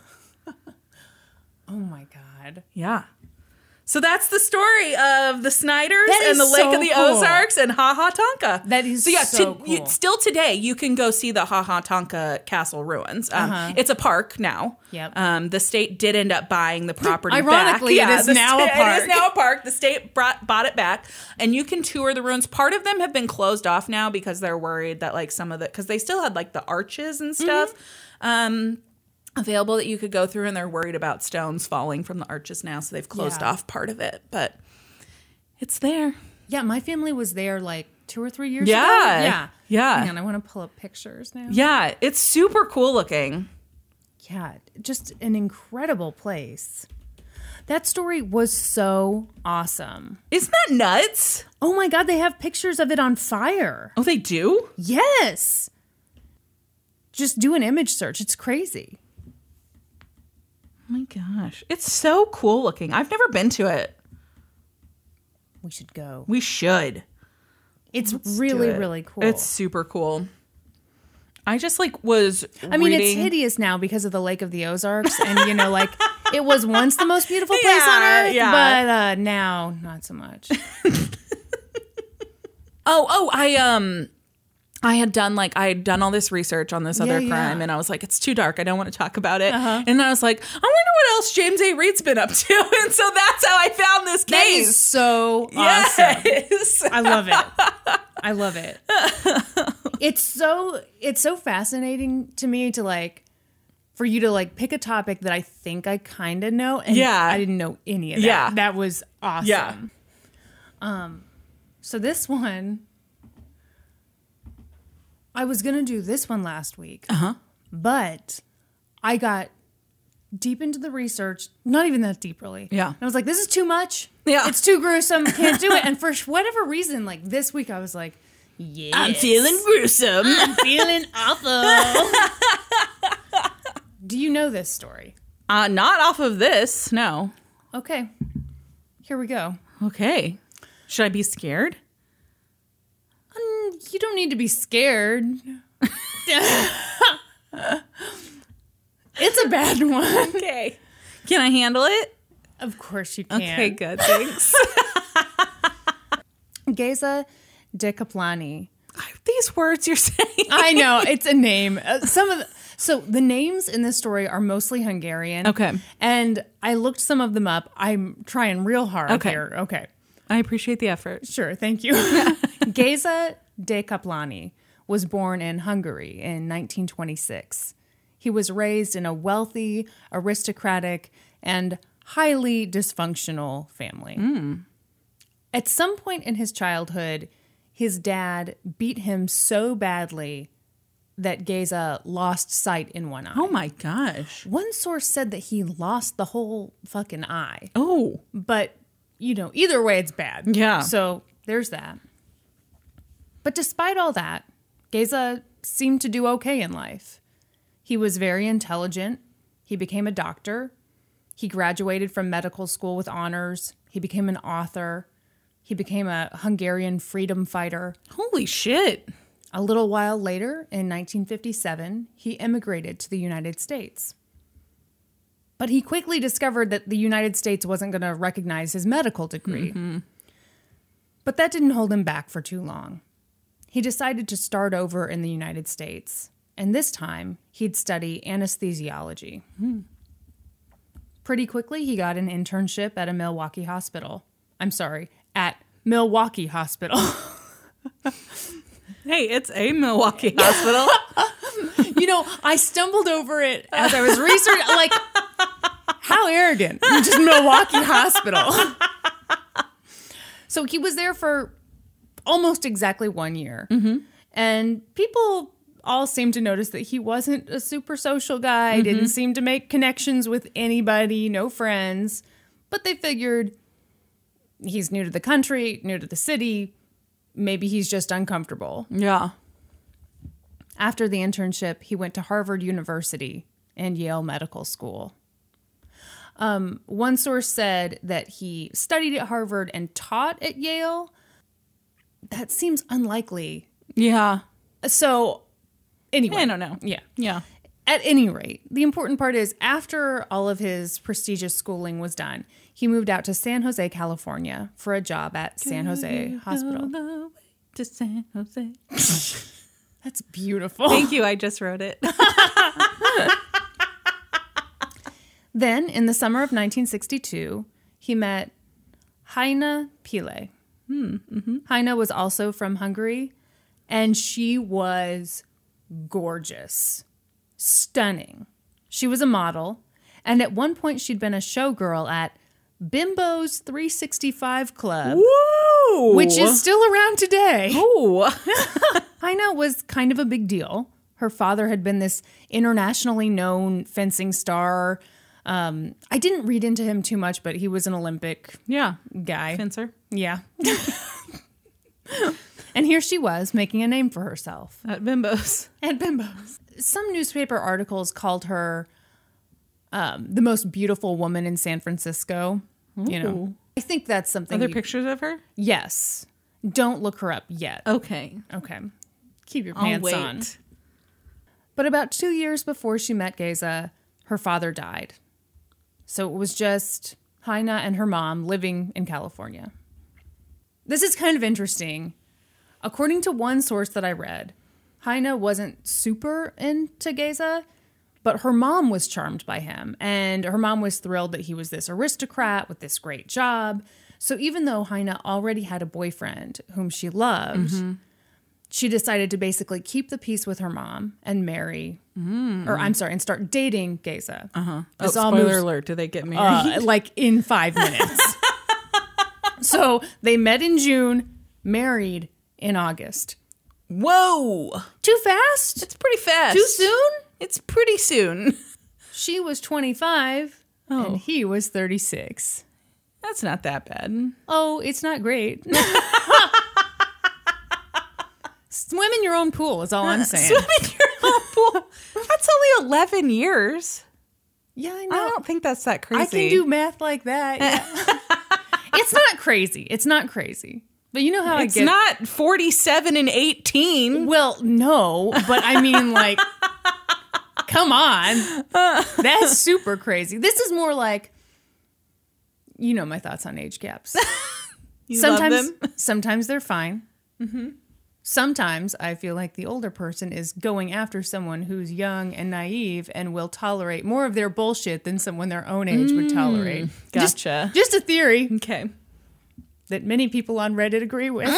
Oh my God. Yeah. So that's the story of the Snyders That and the is Lake so of the cool. Ozarks and Ha Ha Tonka. That is so yeah. so to, you, cool. still today, you can go see the Ha Ha Tonka Castle ruins. Um, Uh-huh. It's a park now. Yep. Um, the state did end up buying the property. Ironically, back. it is the now a sta- park. It is now a park. The state brought, bought it back, and you can tour the ruins. Part of them have been closed off now because they're worried that like some of the because they still had like the arches and stuff. Mm-hmm. Um, available that you could go through, and they're worried about stones falling from the arches now, so they've closed Yeah. off part of it, but it's there. Yeah, my family was there like two or three years Yeah. ago. Yeah. Yeah. Hang on, I want to pull up pictures now. Yeah, it's super cool looking. Yeah, just an incredible place. That story was so awesome. Isn't that nuts? Oh my God, they have pictures of it on fire. Oh, they do? Yes. Just do an image search. It's crazy. Oh my gosh. It's so cool looking. I've never been to it. We should go. We should. It's Let's really, do it. really cool. It's super cool. I just like was I mean, reading... it's hideous now because of the Lake of the Ozarks. And, you know, like it was once the most beautiful place Yeah, on earth, yeah. but uh, now not so much. Oh, oh, I um I had done like I had done all this research on this other Yeah, crime, yeah. and I was like, it's too dark. I don't want to talk about it. Uh-huh. And then I was like, I wonder what else James A. Reed's been up to. And so that's how I found this That is case. so awesome. Yes. I love it. I love it. It's so it's so fascinating to me to like for you to like pick a topic that I think I kind of know and Yeah. I didn't know any of that. Yeah. That was awesome. Yeah. Um so this one I was going to do this one last week. Uh-huh. But I got deep into the research, not even that deep really. Yeah. And I was like, this is too much. Yeah. It's too gruesome. Can't do it. And for whatever reason, like this week, I was like, yes. I'm feeling gruesome. I'm feeling awful. Do you know this story? Uh, not off of this, no. Okay. Here we go. Okay. Should I be scared? Um, you don't need to be scared. It's a bad one. Okay. Can I handle it? Of course you can. Okay, good. Thanks. Geza de Kaplani. These words you're saying. I know, it's a name. Uh, some of the, so the names in this story are mostly Hungarian. Okay. And I looked some of them up. I'm trying real hard Okay. here. Okay. I appreciate the effort. Sure, thank you. Geza de Kaplani was born in Hungary in nineteen twenty-six. He was raised in a wealthy, aristocratic, and highly dysfunctional family. At some point in his childhood, his dad beat him so badly that Geza lost sight in one eye. Oh my gosh. One source said that he lost the whole fucking eye. Oh. But, you know, either way, it's bad. Yeah. So there's that. But despite all that, Geza seemed to do okay in life. He was very intelligent. He became a doctor. He graduated from medical school with honors. He became an author. He became a Hungarian freedom fighter. Holy shit. A little while later, in nineteen fifty-seven, he immigrated to the United States. But he quickly discovered that the United States wasn't going to recognize his medical degree. Mm-hmm. But that didn't hold him back for too long. He decided to start over in the United States, and this time he'd study anesthesiology. Hmm. Pretty quickly, he got an internship at a Milwaukee hospital. I'm sorry, at Milwaukee Hospital. Hey, it's a Milwaukee hospital. You know, I stumbled over it as I was researching. Like, how arrogant. Just Milwaukee Hospital. So he was there for almost exactly one year. Mm-hmm. And people all seemed to notice that he wasn't a super social guy, mm-hmm. didn't seem to make connections with anybody, no friends. But they figured he's new to the country, new to the city. Maybe he's just uncomfortable. Yeah. After the internship, he went to Harvard University and Yale Medical School. Um, one source said that he studied at Harvard and taught at Yale. That seems unlikely. Yeah. So, anyway. I don't know. Yeah. Yeah. At any rate, the important part is after all of his prestigious schooling was done, he moved out to San Jose, California for a job at San Jose Hospital. To San Jose. That's beautiful. Thank you. I just wrote it. Then, in the summer of nineteen sixty-two, he met Heine Pile. Hmm. Mm-hmm. Heine was also from Hungary, and she was gorgeous. Stunning. She was a model, and at one point she'd been a showgirl at Bimbo's three sixty-five Club, Whoa! which is still around today. Oh. Heine was kind of a big deal. Her father had been this internationally known fencing star. Um, I didn't read into him too much, but he was an Olympic Yeah. guy. Fencer. Yeah. And here she was making a name for herself. At Bimbo's. At Bimbo's. Some newspaper articles called her um, the most beautiful woman in San Francisco. Ooh. You know, I think that's something. Are there you, pictures of her? Yes. Don't look her up yet. Okay. Okay. Keep your I'll pants wait. on. But about two years before she met Geza, her father died. So it was just Heine and her mom living in California. This is kind of interesting. According to one source that I read, Heine wasn't super into Geza, but her mom was charmed by him. And her mom was thrilled that he was this aristocrat with this great job. So even though Heine already had a boyfriend whom she loved, mm-hmm. she decided to basically keep the peace with her mom and marry, mm. or I'm sorry, and start dating Geza. Uh-huh. Oh, This all spoiler moves- alert, do they get married? Uh, like in five minutes. So they met in June, married in August. Whoa! Too fast? It's pretty fast. Too soon? It's pretty soon. She was twenty-five Oh. and he was thirty-six. That's not that bad. Oh, it's not great. Swim in your own pool is all I'm saying. Swim in your own pool. That's only eleven years. Yeah, I I know. don't think that's that crazy. I can do math like that. Yeah. It's not crazy. It's not crazy. But you know how It's I get... not forty-seven and eighteen. Well, no, but I mean, like, come on. That's super crazy. This is more like, you know my thoughts on age gaps. You sometimes, love them? sometimes they're fine. Mm-hmm. Sometimes I feel like the older person is going after someone who's young and naive and will tolerate more of their bullshit than someone their own age would tolerate. Gotcha. Just, just a theory Okay. that many people on Reddit agree with.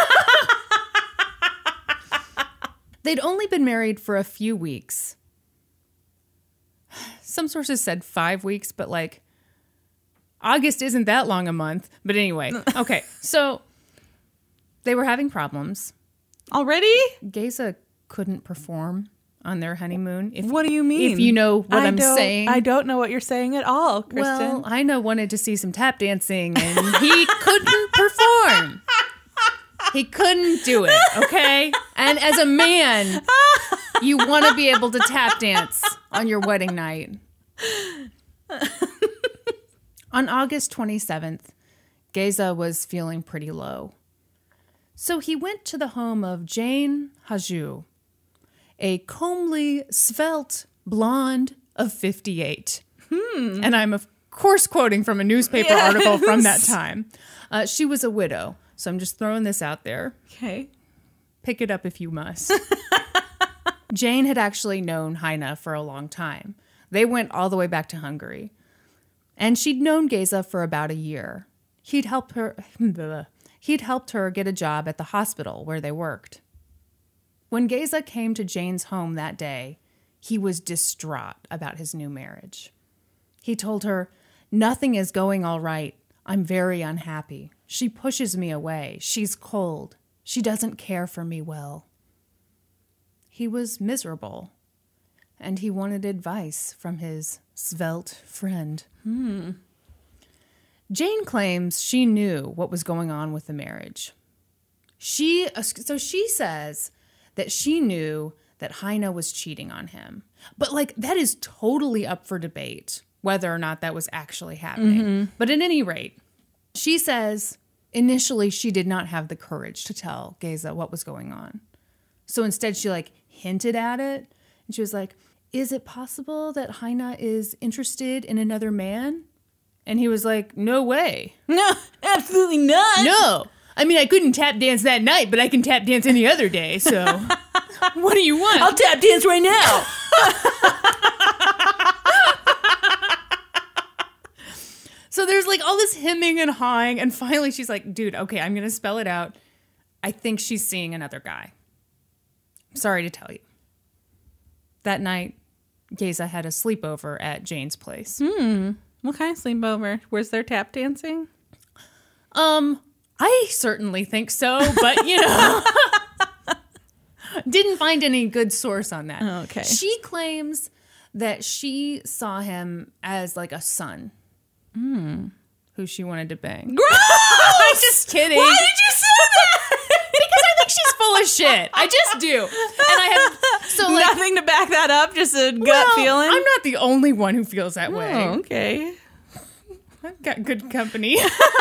They'd only been married for a few weeks. Some sources said five weeks, but like August isn't that long a month. But anyway, okay. So they were having problems. Already? Geza couldn't perform on their honeymoon. If, What do you mean? If you know what I I'm don't- saying. I don't know what you're saying at all, Kristen. Well, Heine wanted to see some tap dancing and he couldn't perform. He couldn't do it, okay? And as a man, you want to be able to tap dance on your wedding night. On August twenty-seventh, Geza was feeling pretty low. So he went to the home of Jane Hajou, a comely, svelte blonde of fifty-eight. Hmm. And I'm, of course, quoting from a newspaper Yes. article from that time. Uh, she was a widow, so I'm just throwing this out there. Okay. Pick it up if you must. Jane had actually known Heine for a long time. They went all the way back to Hungary. And she'd known Geza for about a year. He'd helped her... He'd helped her get a job at the hospital where they worked. When Geza came to Jane's home that day, he was distraught about his new marriage. He told her, "Nothing is going all right. I'm very unhappy. She pushes me away. She's cold. She doesn't care for me well." He was miserable, and he wanted advice from his svelte friend. Hmm. Jane claims she knew what was going on with the marriage. She so she says that she knew that Heine was cheating on him. But like that is totally up for debate whether or not that was actually happening. Mm-hmm. But at any rate, she says initially she did not have the courage to tell Geza what was going on. So instead she like hinted at it, and she was like, "Is it possible that Heine is interested in another man?" And he was like, "No way." No, absolutely not. No. I mean, I couldn't tap dance that night, but I can tap dance any other day, so what do you want? I'll tap dance right now. So there's like all this hemming and hawing, and finally she's like, "Dude, okay, I'm going to spell it out. I think she's seeing another guy. I'm sorry to tell you." That night, Geza had a sleepover at Jane's place. Hmm. What kind of sleepover? Was there tap dancing? Um, I certainly think so, but you know, didn't find any good source on that. Okay. She claims that she saw him as like a son. Hmm. Who she wanted to bang. Gross! I'm just kidding. Why did you say that? Because I think she's full of shit. I just do. And I have so like nothing to back that up, just a gut well, feeling. I'm not the only one who feels that way. Oh, okay. I've got good company.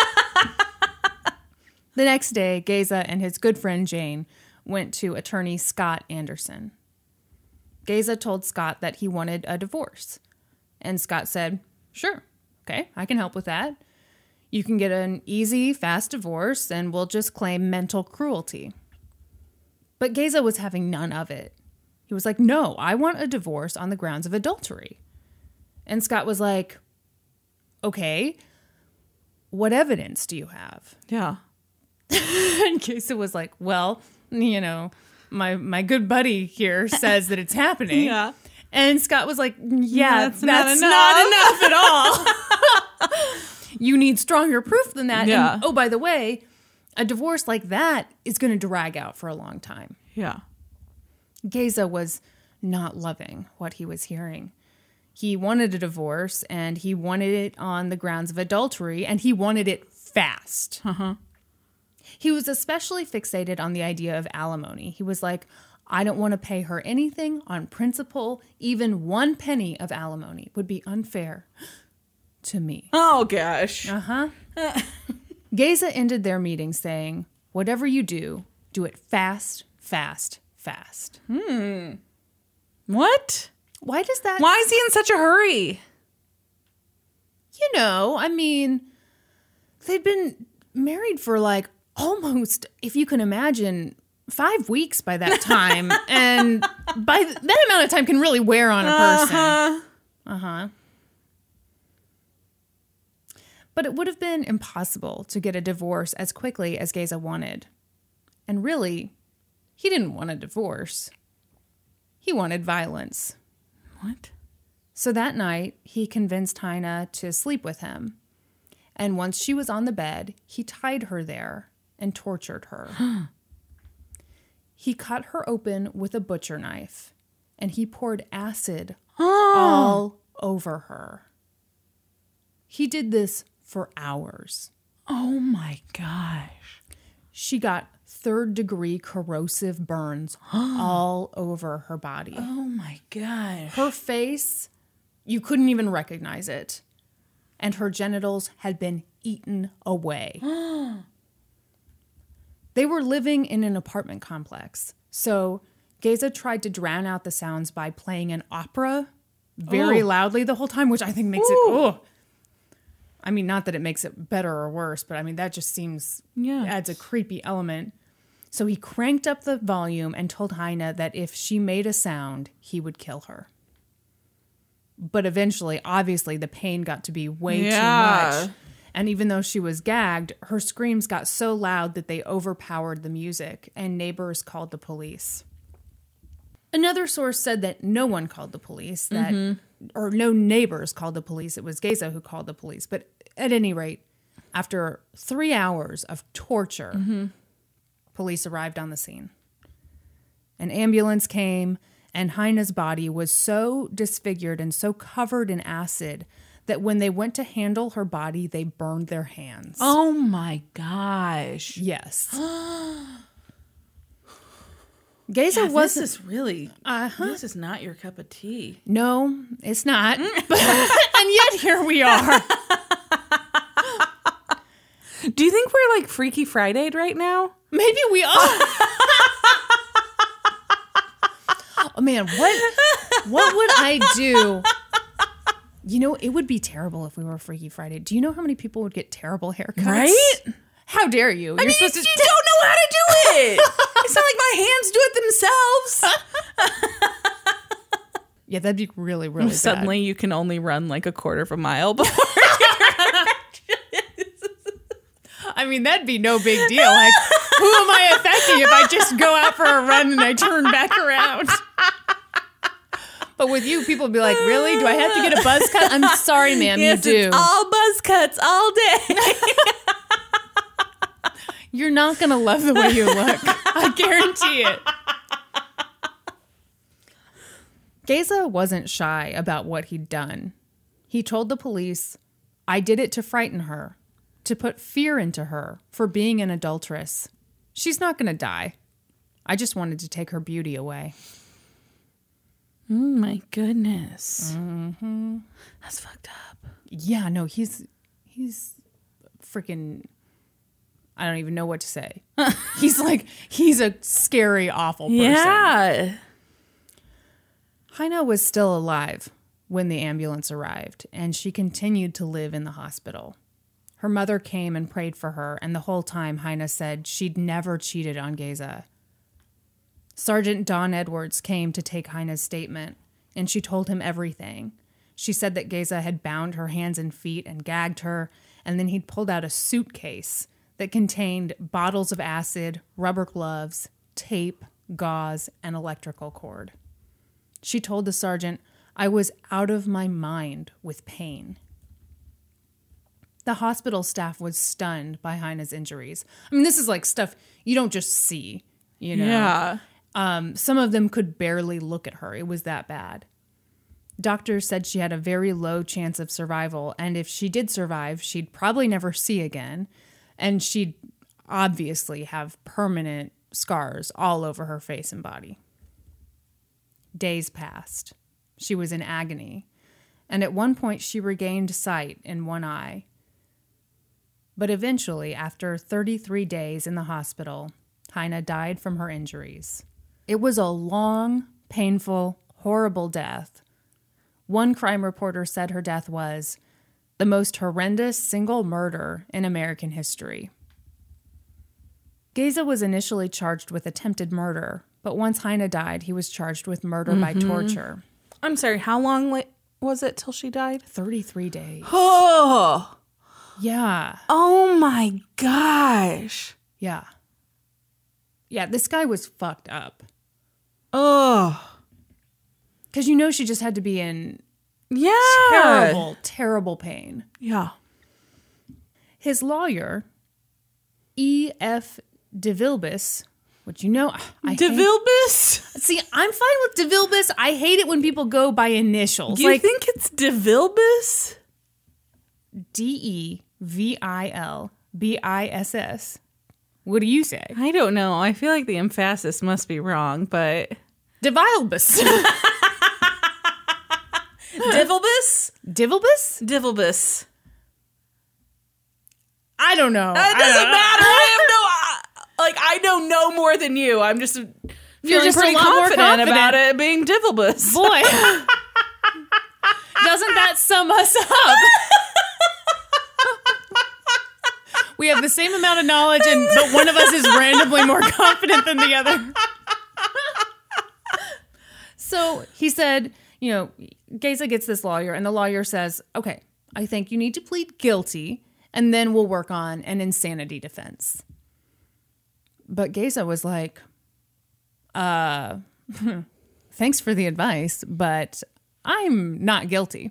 The next day, Geza and his good friend Jane went to attorney Scott Anderson. Geza told Scott that he wanted a divorce. And Scott said, "Sure, okay, I can help with that. You can get an easy, fast divorce, and we'll just claim mental cruelty." But Geza was having none of it. He was like, "No, I want a divorce on the grounds of adultery." And Scott was like, "Okay, what evidence do you have?" Yeah. And Geza was like, "Well, you know, my my good buddy here says that it's happening." Yeah. And Scott was like, "Yeah, that's, that's, not not enough, enough at all. You need stronger proof than that." Yeah. And, oh, by the way, a divorce like that is going to drag out for a long time. Yeah. Geza was not loving what he was hearing. He wanted a divorce, and he wanted it on the grounds of adultery, and he wanted it fast. Uh-huh. He was especially fixated on the idea of alimony. He was like, "I don't want to pay her anything on principle. Even one penny of alimony would be unfair to me." Oh, gosh. Uh-huh. Geza ended their meeting saying, "Whatever you do, do it fast, fast, fast." Hmm. What? Why does that... Why is he in such a hurry? You know, I mean, they'd been married for like almost, if you can imagine, five weeks by that time. And by th- that amount of time can really wear on a person. Uh-huh. Uh-huh. But it would have been impossible to get a divorce as quickly as Geza wanted. And really, he didn't want a divorce. He wanted violence. What? So that night, he convinced Heine to sleep with him. And once she was on the bed, he tied her there and tortured her. He cut her open with a butcher knife, and he poured acid all over her. He did this for hours. Oh my gosh. She got third-degree corrosive burns all over her body. Oh my gosh. Her face, you couldn't even recognize it. And her genitals had been eaten away. They were living in an apartment complex. So Geza tried to drown out the sounds by playing an opera very Ooh. loudly the whole time, which I think makes Ooh. it... Oh. I mean, not that it makes it better or worse, but I mean, that just seems... Yeah. adds a creepy element. So he cranked up the volume and told Heine that if she made a sound, he would kill her. But eventually, obviously, the pain got to be way Yeah. too much. And even though she was gagged, her screams got so loud that they overpowered the music, and neighbors called the police. Another source said that no one called the police, that mm-hmm. or no neighbors called the police. It was Geza who called the police. But at any rate, after three hours of torture, mm-hmm. police arrived on the scene. An ambulance came, and Heine's body was so disfigured and so covered in acid that when they went to handle her body, they burned their hands. Oh my gosh. Yes. Geza yeah, wasn't... This is really... Uh-huh. This is not your cup of tea. No, it's not. But, and yet here we are. Do you think we're like Freaky Friday'd right now? Maybe we are. Oh man, what what would I do? You know, it would be terrible if we were Freaky Friday. Do you know how many people would get terrible haircuts? Right? How dare you? You're I mean, supposed you to t- don't know how to do it. It's not like my hands do it themselves. Yeah, that'd be really, really bad. Suddenly you can only run like a quarter of a mile before. I mean, that'd be no big deal. Like, who am I affecting if I just go out for a run and I turn back around? But with you, people would be like, really? Do I have to get a buzz cut? I'm sorry, ma'am, yes, you do. It's all buzz cuts all day. You're not going to love the way you look. I guarantee it. Geza wasn't shy about what he'd done. He told the police, I did it to frighten her, to put fear into her for being an adulteress. She's not going to die. I just wanted to take her beauty away. Oh my goodness. Mm-hmm. That's fucked up. Yeah, no, he's, he's freaking, I don't even know what to say. He's like, he's a scary, awful person. Yeah. Heine was still alive when the ambulance arrived, and she continued to live in the hospital. Her mother came and prayed for her, and the whole time Heine said she'd never cheated on Geza. Sergeant Don Edwards came to take Heine's statement, and she told him everything. She said that Geza had bound her hands and feet and gagged her, and then he'd pulled out a suitcase that contained bottles of acid, rubber gloves, tape, gauze, and electrical cord. She told the sergeant, I was out of my mind with pain. The hospital staff was stunned by Heine's injuries. I mean, this is like stuff you don't just see, you know? Yeah. Um, some of them could barely look at her. It was that bad. Doctors said she had a very low chance of survival, and if she did survive, she'd probably never see again, and she'd obviously have permanent scars all over her face and body. Days passed. She was in agony, and at one point she regained sight in one eye. But eventually, after thirty-three days in the hospital, Heine died from her injuries. It was a long, painful, horrible death. One crime reporter said her death was the most horrendous single murder in American history. Geza was initially charged with attempted murder, but once Heine died, he was charged with murder mm-hmm. by torture. I'm sorry, how long la- was it till she died? thirty-three days. Oh! Yeah. Oh my gosh. Yeah. Yeah, this guy was fucked up. Oh. Because you know she just had to be in yeah. terrible, terrible pain. Yeah. His lawyer, E F DeVilbiss, which you know... I DeVilbiss? Hate, see, I'm fine with DeVilbiss. I hate it when people go by initials. Do you like, think it's DeVilbiss? D E V I L B I S S. What do you say? I don't know. I feel like the emphasis must be wrong, but... DeVilbiss. Divilbiss? Divilbiss? Divilbiss. I don't know. It doesn't matter. I have no... Like, I know no more than you. I'm just feeling You're just pretty a lot more confident, confident about it being Divilbiss. Boy. Doesn't that sum us up? We have the same amount of knowledge, and but one of us is randomly more confident than the other. So he said, you know, Geza gets this lawyer, and the lawyer says, okay, I think you need to plead guilty, and then we'll work on an insanity defense. But Geza was like, uh, thanks for the advice, but I'm not guilty.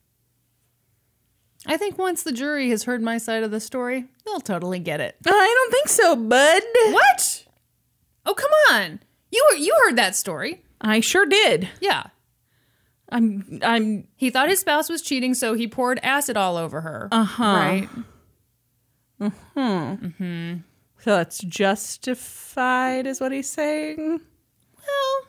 I think once the jury has heard my side of the story, they'll totally get it. I don't think so, bud. What? Oh, come on. You you heard that story. I sure did. Yeah. I'm I'm He thought his spouse was cheating, so he poured acid all over her. Uh-huh. Right? So that's justified, is what he's saying. Well,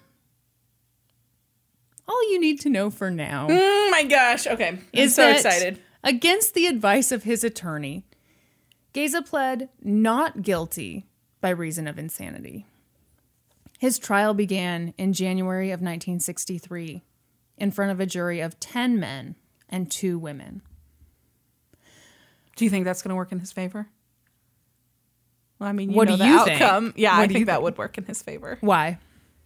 all you need to know for now Oh my gosh. Okay. I'm is so that excited. against the advice of his attorney, Geza pled not guilty by reason of insanity. His trial began in January of nineteen sixty-three in front of a jury of ten men and two women. Do you think that's going to work in his favor? Well, I mean, you What know do the you think? outcome. Yeah, What I do think you that think? would work in his favor. Why?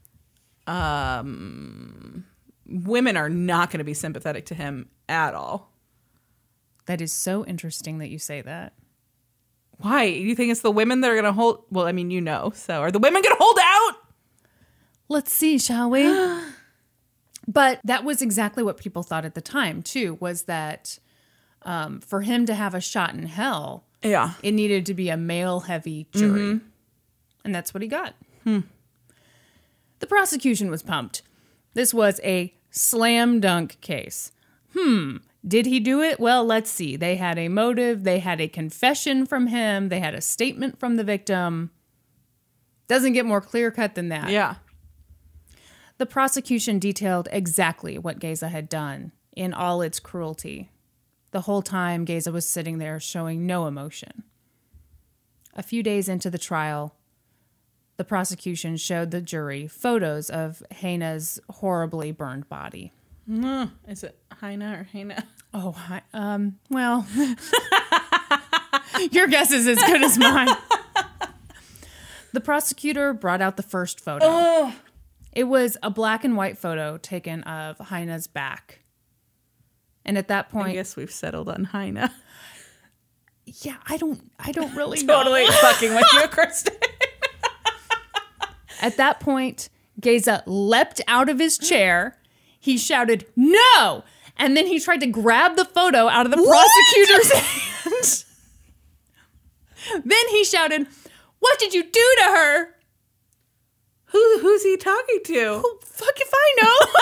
Um, women are not going to be sympathetic to him at all. That is so interesting that you say that. Why? You think it's the women that are going to hold? Well, I mean, you know. So are the women going to hold out? Let's see, shall we? But that was exactly what people thought at the time, too, was that um, for him to have a shot in hell, Yeah. it needed to be a male-heavy jury. Mm-hmm. And that's what he got. Hmm. The prosecution was pumped. This was a slam dunk case. Hmm. Did he do it? Well, let's see. They had a motive. They had a confession from him. They had a statement from the victim. Doesn't get more clear-cut than that. Yeah. The prosecution detailed exactly what Geza had done in all its cruelty. The whole time, Geza was sitting there showing no emotion. A few days into the trial, the prosecution showed the jury photos of Haina's horribly burned body. Mm, is it Heina or Haina? Oh, hi, um, well, your guess is as good as mine. The prosecutor brought out the first photo. Oh. It was a black and white photo taken of Haina's back. And at that I point, guess we've settled on Heina. yeah, I don't, I don't really know. Totally fucking with you, Kristen. At that point, Geza leapt out of his chair. He shouted, "No!" And then he tried to grab the photo out of the prosecutor's hand. Then he shouted, "What did you do to her?" Who who's he talking to? Oh, fuck if I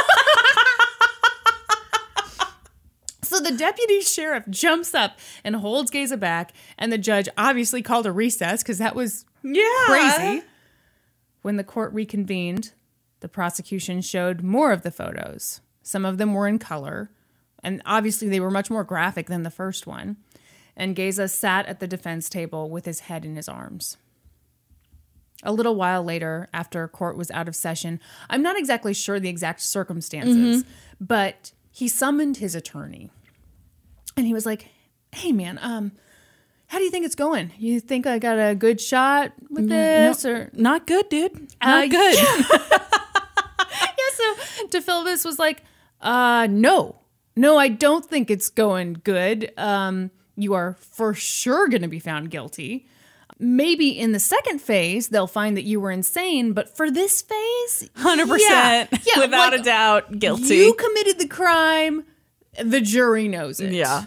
know. So the deputy sheriff jumps up and holds Geza back, and the judge obviously called a recess because that was Yeah. crazy. When the court reconvened, the prosecution showed more of the photos. Some of them were in color, and obviously they were much more graphic than the first one. And Geza sat at the defense table with his head in his arms. A little while later, after court was out of session, I'm not exactly sure the exact circumstances, mm-hmm. but he summoned his attorney. And he was like, "Hey, man, um, how do you think it's going? You think I got a good shot with No, this? no, or not good, dude. Not Uh, good." Yeah. Yeah, so DePhilibus was like, uh, no. No, I don't think it's going good. Um, you are for sure going to be found guilty. Maybe in the second phase, they'll find that you were insane, but for this phase, one hundred percent. yeah, yeah, Without like, a doubt, guilty. You committed the crime. The jury knows it. Yeah.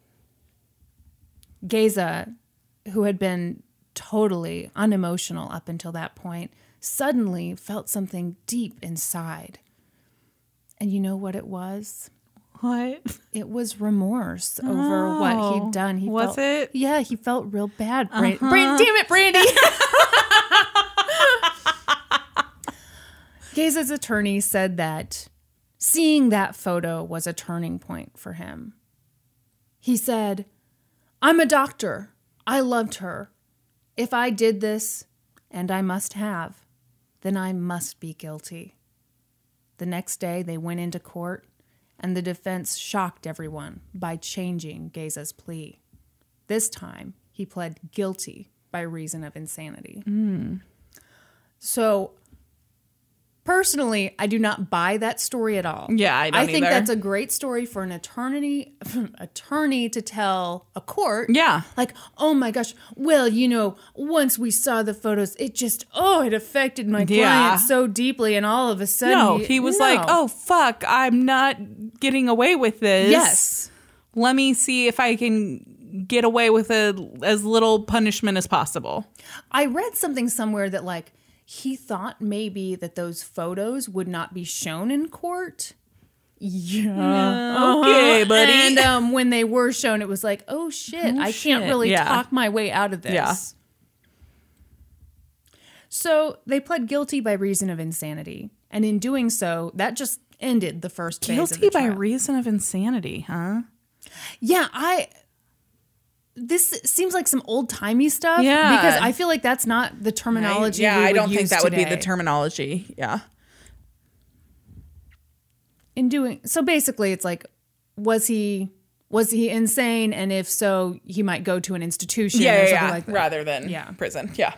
Geza, who had been totally unemotional up until that point, suddenly felt something deep inside. And you know what it was? What? It was remorse over oh, what he'd done. He was felt, it? Yeah, he felt real bad. Brand, uh-huh. Brand, damn it, Brandy. Geza's attorney said that seeing that photo was a turning point for him. He said, "I'm a doctor. I loved her. If I did this, and I must have, then I must be guilty." The next day, they went into court, and the defense shocked everyone by changing Geza's plea. This time, he pled guilty by reason of insanity. Mm. So, Personally, I do not buy that story at all. Yeah, I don't I think either. that's a great story for an attorney attorney to tell a court. Yeah. Like, oh my gosh, well, you know, once we saw the photos, it just, oh, it affected my Yeah. client so deeply. And all of a sudden. No, he was no. like, oh, fuck, I'm not getting away with this. Yes. Let me see if I can get away with a, as little punishment as possible. I read something somewhere that, like, he thought maybe that those photos would not be shown in court. Yeah. Okay, buddy. And um, when they were shown, it was like, oh shit, Oh, I can't shit. really Yeah. talk my way out of this. Yeah. So they pled guilty by reason of insanity. And in doing so, that just ended the first phase of Guilty the by trial. reason of insanity, huh? Yeah, I... This seems like some old-timey stuff. Yeah. Because I feel like that's not the terminology yeah, we would I don't think use that would be the today. terminology. Yeah. In doing so, basically, it's like, was he was he insane? And if so, he might go to an institution Yeah, or yeah, something yeah. like that. Rather than Yeah. prison. Yeah.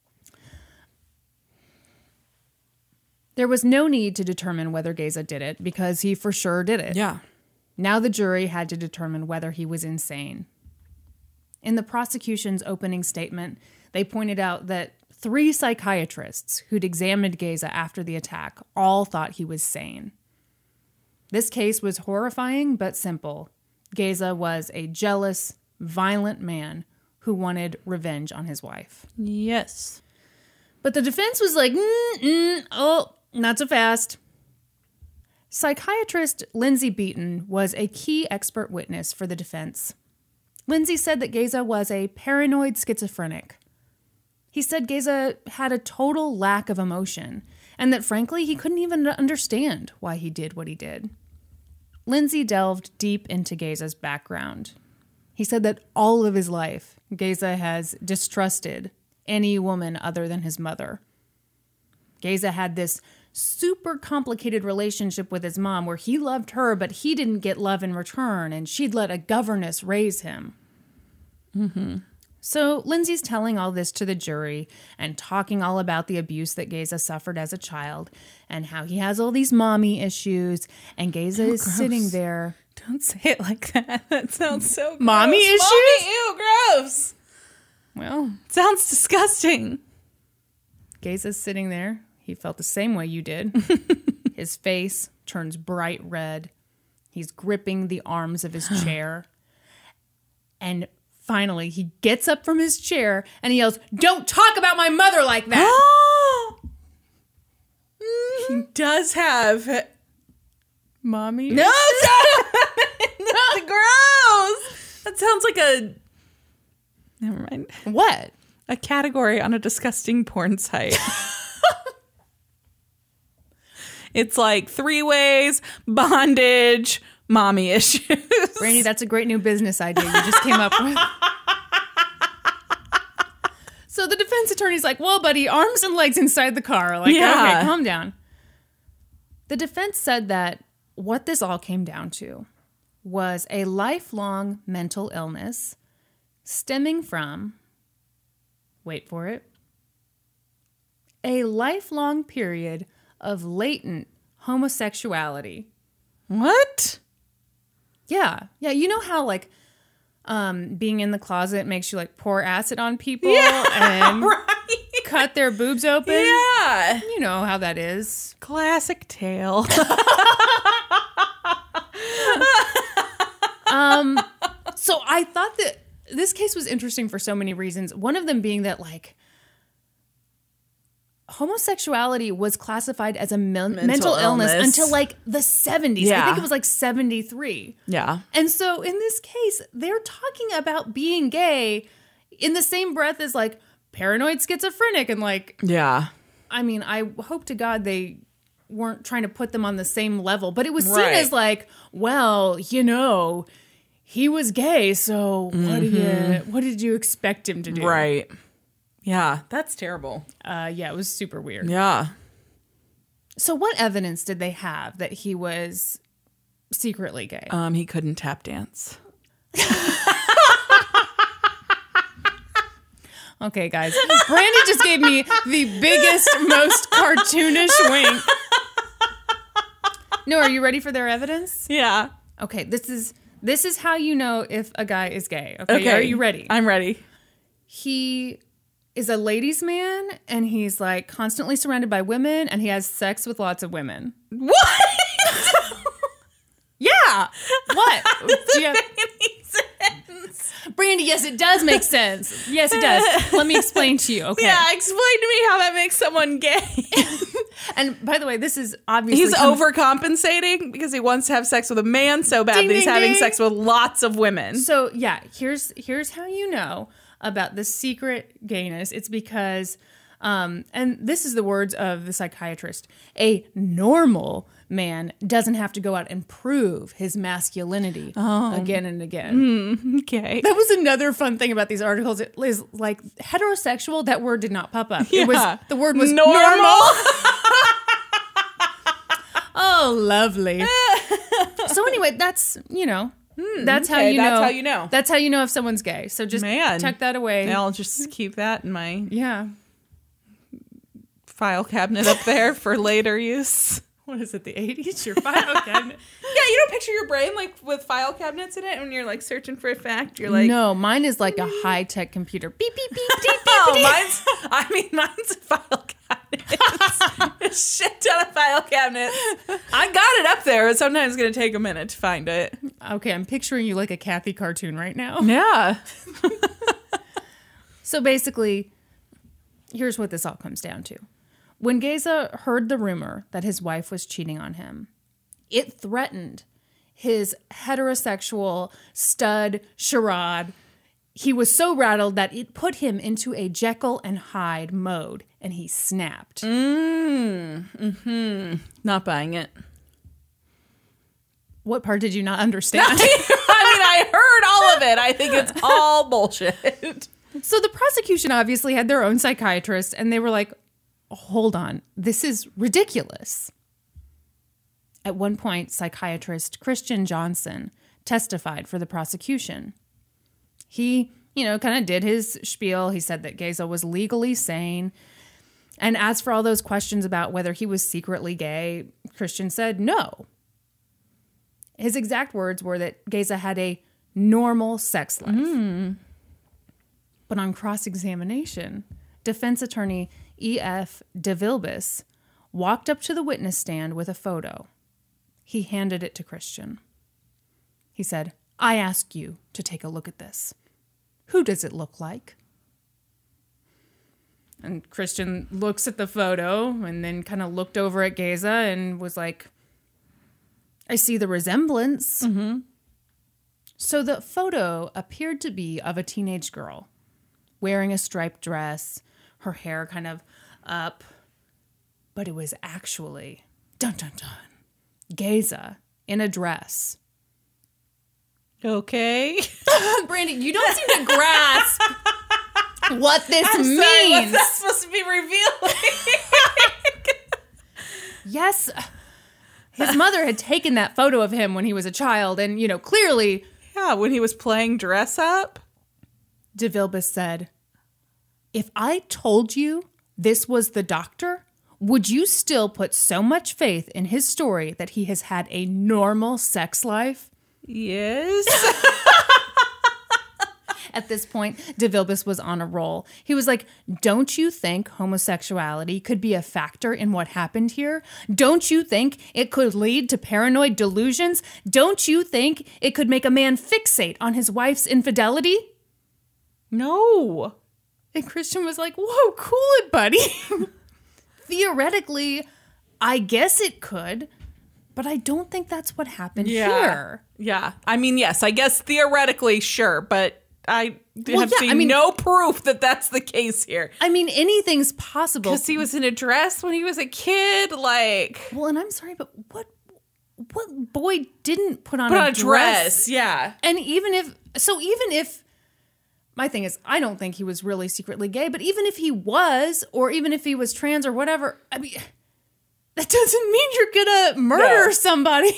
There was no need to determine whether Geza did it because he for sure did it. Yeah. Now the jury had to determine whether he was insane. In the prosecution's opening statement, they pointed out that three psychiatrists who'd examined Geza after the attack all thought he was sane. This case was horrifying but simple. Geza was a jealous, violent man who wanted revenge on his wife. Yes. But the defense was like, mm-mm, oh, not so fast. Psychiatrist Lindsay Beaton was a key expert witness for the defense. Lindsay said that Geza was a paranoid schizophrenic. He said Geza had a total lack of emotion, and that frankly, he couldn't even understand why he did what he did. Lindsay delved deep into Geza's background. He said that all of his life, Geza has distrusted any woman other than his mother. Geza had this super complicated relationship with his mom where he loved her, but he didn't get love in return, and she'd let a governess raise him. Mm-hmm. So Lindsay's telling all this to the jury and talking all about the abuse that Geza suffered as a child and how he has all these mommy issues, and Geza Oh, is gross. sitting there. Don't say it like that. That sounds so gross. Mommy issues? Mommy, ew, gross. Well, Sounds disgusting. Geza's sitting there. He felt the same way you did. His face turns bright red. He's gripping the arms of his chair. And finally, he gets up from his chair and he yells, "Don't talk about my mother like that!" He does have... Mommy? No, that's gross. That sounds like a... Never mind. What? A category on a disgusting porn site. It's like three ways, bondage, mommy issues. Brandy, that's a great new business idea you just came up with. So the defense attorney's like, "Well, buddy, arms and legs inside the car." Like, Yeah. okay, calm down. The defense said that what this all came down to was a lifelong mental illness stemming from, wait for it, a lifelong period of latent homosexuality. What? Yeah. Yeah. You know how, like, um, being in the closet makes you, like, pour acid on people Yeah, and right. cut their boobs open? Yeah. You know how that is. Classic tale. Um, so I thought that this case was interesting for so many reasons. One of them being that, like, homosexuality was classified as a men- mental, Mental illness. illness. until like the seventies. I Yeah. think it was like seventy-three. Yeah. And so in this case, they're talking about being gay in the same breath as like paranoid schizophrenic. And like, Yeah. I mean, I hope to God they weren't trying to put them on the same level, but it was seen Right. as like, well, you know, he was gay, so what do you what did you expect him to do? Right. Yeah. That's terrible. Uh, yeah, it was super weird. Yeah. So what evidence did they have that he was secretly gay? Um, he couldn't tap dance. Okay, guys. Brandy just gave me the biggest, most cartoonish wink No, are you ready for their evidence? Yeah. Okay, this is this is how you know if a guy is gay. Okay, okay. Are you ready? I'm ready. He is a ladies' man, and he's like constantly surrounded by women, and he has sex with lots of women. What? Yeah. What? Do you have any sense? Brandy, yes, it does make sense. Yes, it does. Let me explain to you. Okay. Yeah, explain to me how that makes someone gay. And by the way, this is obviously... He's com- overcompensating because he wants to have sex with a man so bad ding, that he's ding, having ding. sex with lots of women. So, yeah, here's here's how you know about the secret gayness. It's because, um, and this is the words of the psychiatrist, a normal man doesn't have to go out and prove his masculinity oh. again and again. Mm, okay. That was another fun thing about these articles. It is like heterosexual, that word did not pop up. Yeah. It was, the word was normal. normal. Oh, lovely. So anyway, that's, you know, mm, that's okay, how you that's know. how you know. That's how you know if someone's gay. So just Man. tuck that away. I'll just keep that in my yeah file cabinet up there for later use. What is it, the eighties? Your file cabinet? Yeah, you don't picture your brain like with file cabinets in it when you're like searching for a fact. You're like, no, mine is like a high tech computer. Beep beep beep beep beep. Oh, mine's. I mean, mine's a file cabinet. A shit ton of file cabinets. I got it up there, but sometimes it's gonna take a minute to find it. Okay, I'm picturing you like a Kathy cartoon right now. Yeah. So basically, here's what this all comes down to. When Geza heard the rumor that his wife was cheating on him, it threatened his heterosexual stud charade. He was so rattled that it put him into a Jekyll and Hyde mode, and he snapped. Mm, mm-hmm. Not buying it. What part did you not understand? I mean, I heard all of it. I think it's all bullshit. So the prosecution obviously had their own psychiatrist, and they were like, hold on, this is ridiculous. At one point, psychiatrist Christian Johnson testified for the prosecution. He, you know, kind of did his spiel. He said that Geza was legally sane. And as for all those questions about whether he was secretly gay, Christian said no. His exact words were that Geza had a normal sex life. Mm. But on cross-examination, defense attorney E F de Vilbis walked up to the witness stand with a photo. He handed it to Christian. He said, I ask you to take a look at this. Who does it look like? And Christian looks at the photo and then kind of looked over at Geza and was like, I see the resemblance. Mm-hmm. So the photo appeared to be of a teenage girl wearing a striped dress, her hair kind of up, but it was actually, dun dun dun, Geza in a dress. Okay. Brandy, you don't seem to grasp what this I'm means. Sorry, what's that supposed to be revealing? Yes. His mother had taken that photo of him when he was a child, and, you know, clearly... Yeah, when he was playing dress up. De Vilbis said, if I told you this was the doctor, would you still put so much faith in his story that he has had a normal sex life? Yes. At this point, De Vilbis was on a roll. He was like, don't you think homosexuality could be a factor in what happened here? Don't you think it could lead to paranoid delusions? Don't you think it could make a man fixate on his wife's infidelity? No. And Christian was like, whoa, cool it, buddy. Theoretically, I guess it could, but I don't think that's what happened yeah. here. Yeah. I mean, yes, I guess theoretically, sure, but I well, have yeah, seen I mean, no proof that that's the case here. I mean, anything's possible. Because he was in a dress when he was a kid, like... Well, and I'm sorry, but what what boy didn't put on put a, on a dress? dress? Yeah. And even if... So even if... My thing is, I don't think he was really secretly gay, but even if he was, or even if he was trans or whatever, I mean, that doesn't mean you're gonna murder no. somebody.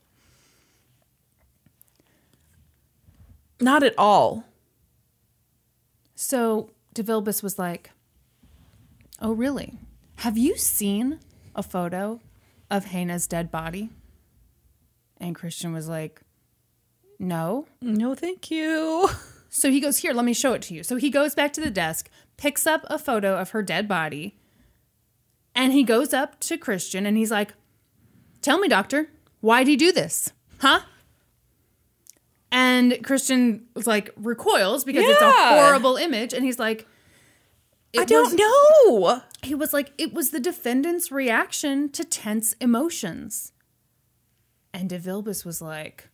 Not at all. So De Vilbis was like, oh, really? Have you seen a photo of Hannah's dead body? And Christian was like, no. No, thank you. So he goes, here, let me show it to you. So he goes back to the desk, picks up a photo of her dead body, and he goes up to Christian and he's like, tell me, doctor, why'd he do this? Huh? And Christian was like, recoils because it's a Yeah. horrible image. And he's like, I it don't was- know. He was like, it was the defendant's reaction to tense emotions. And De Vilbus was like,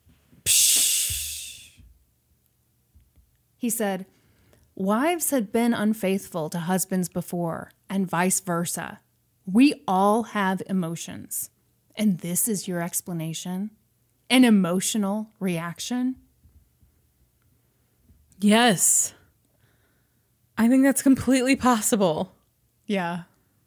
psh. He said, wives had been unfaithful to husbands before, and vice versa. We all have emotions. And this is your explanation? An emotional reaction? Yes. I think that's completely possible. Yeah.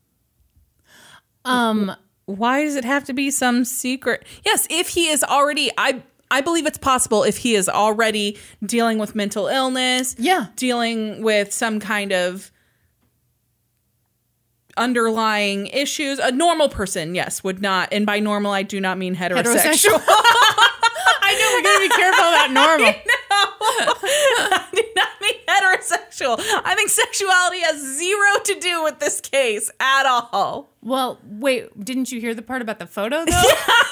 Um, Why does it have to be some secret? Yes, if he is already, I I believe it's possible if he is already dealing with mental illness, Yeah. dealing with some kind of underlying issues. A normal person, yes, would not, and by normal I do not mean heterosexual. heterosexual. I know, we gotta be careful about normal. I do not mean heterosexual. I think sexuality has zero to do with this case at all. Well, wait, didn't you hear the part about the photo, though?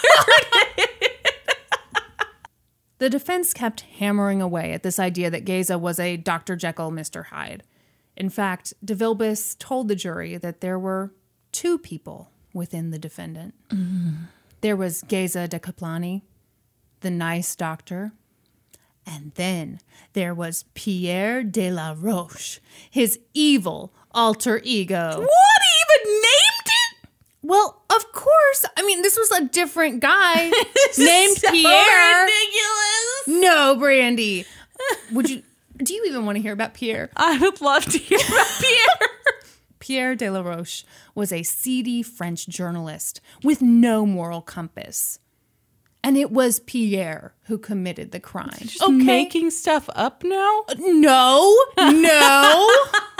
The defense kept hammering away at this idea that Geza was a Doctor Jekyll, Mister Hyde. In fact, De Vilbus told the jury that there were two people within the defendant. Mm. There was Geza de Caplani, the nice doctor, and then there was Pierre de la Roche, his evil alter ego. What even named it? Well, of course. I mean, this was a different guy named so Pierre. ridiculous. No, Brandy. Would you? Do you even want to hear about Pierre? I would love to hear about Pierre. Pierre de la Roche was a seedy French journalist with no moral compass. And it was Pierre who committed the crime. Just making stuff up now? No, no.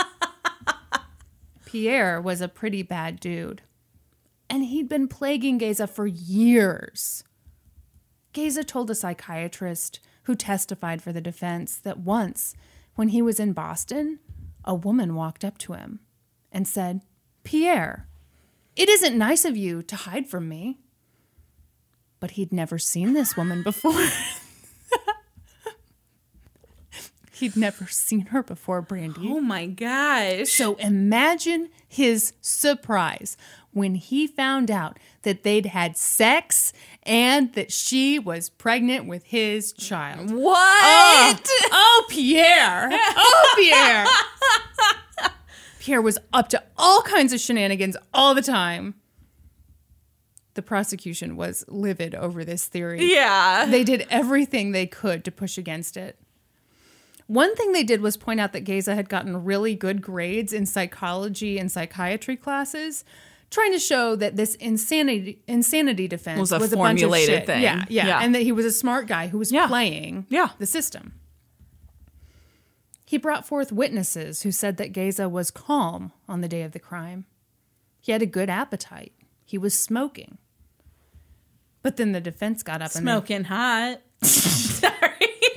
Pierre was a pretty bad dude. And he'd been plaguing Geza for years. Geza told a psychiatrist who testified for the defense that once, when he was in Boston, a woman walked up to him and said, Pierre, it isn't nice of you to hide from me. But he'd never seen this woman before. He'd never seen her before, Brandy. Oh my gosh. So imagine his surprise when he found out that they'd had sex and that she was pregnant with his child. What? Oh, oh Pierre. Oh, Pierre. Pierre was up to all kinds of shenanigans all the time. The prosecution was livid over this theory. Yeah. They did everything they could to push against it. One thing they did was point out that Geza had gotten really good grades in psychology and psychiatry classes, trying to show that this insanity insanity defense was a was a formulated bunch of shit. thing. Yeah, yeah, Yeah. and that he was a smart guy who was Yeah. playing Yeah. the system. He brought forth witnesses who said that Geza was calm on the day of the crime. He had a good appetite. He was smoking. But then the defense got up Smoking hot. Sorry.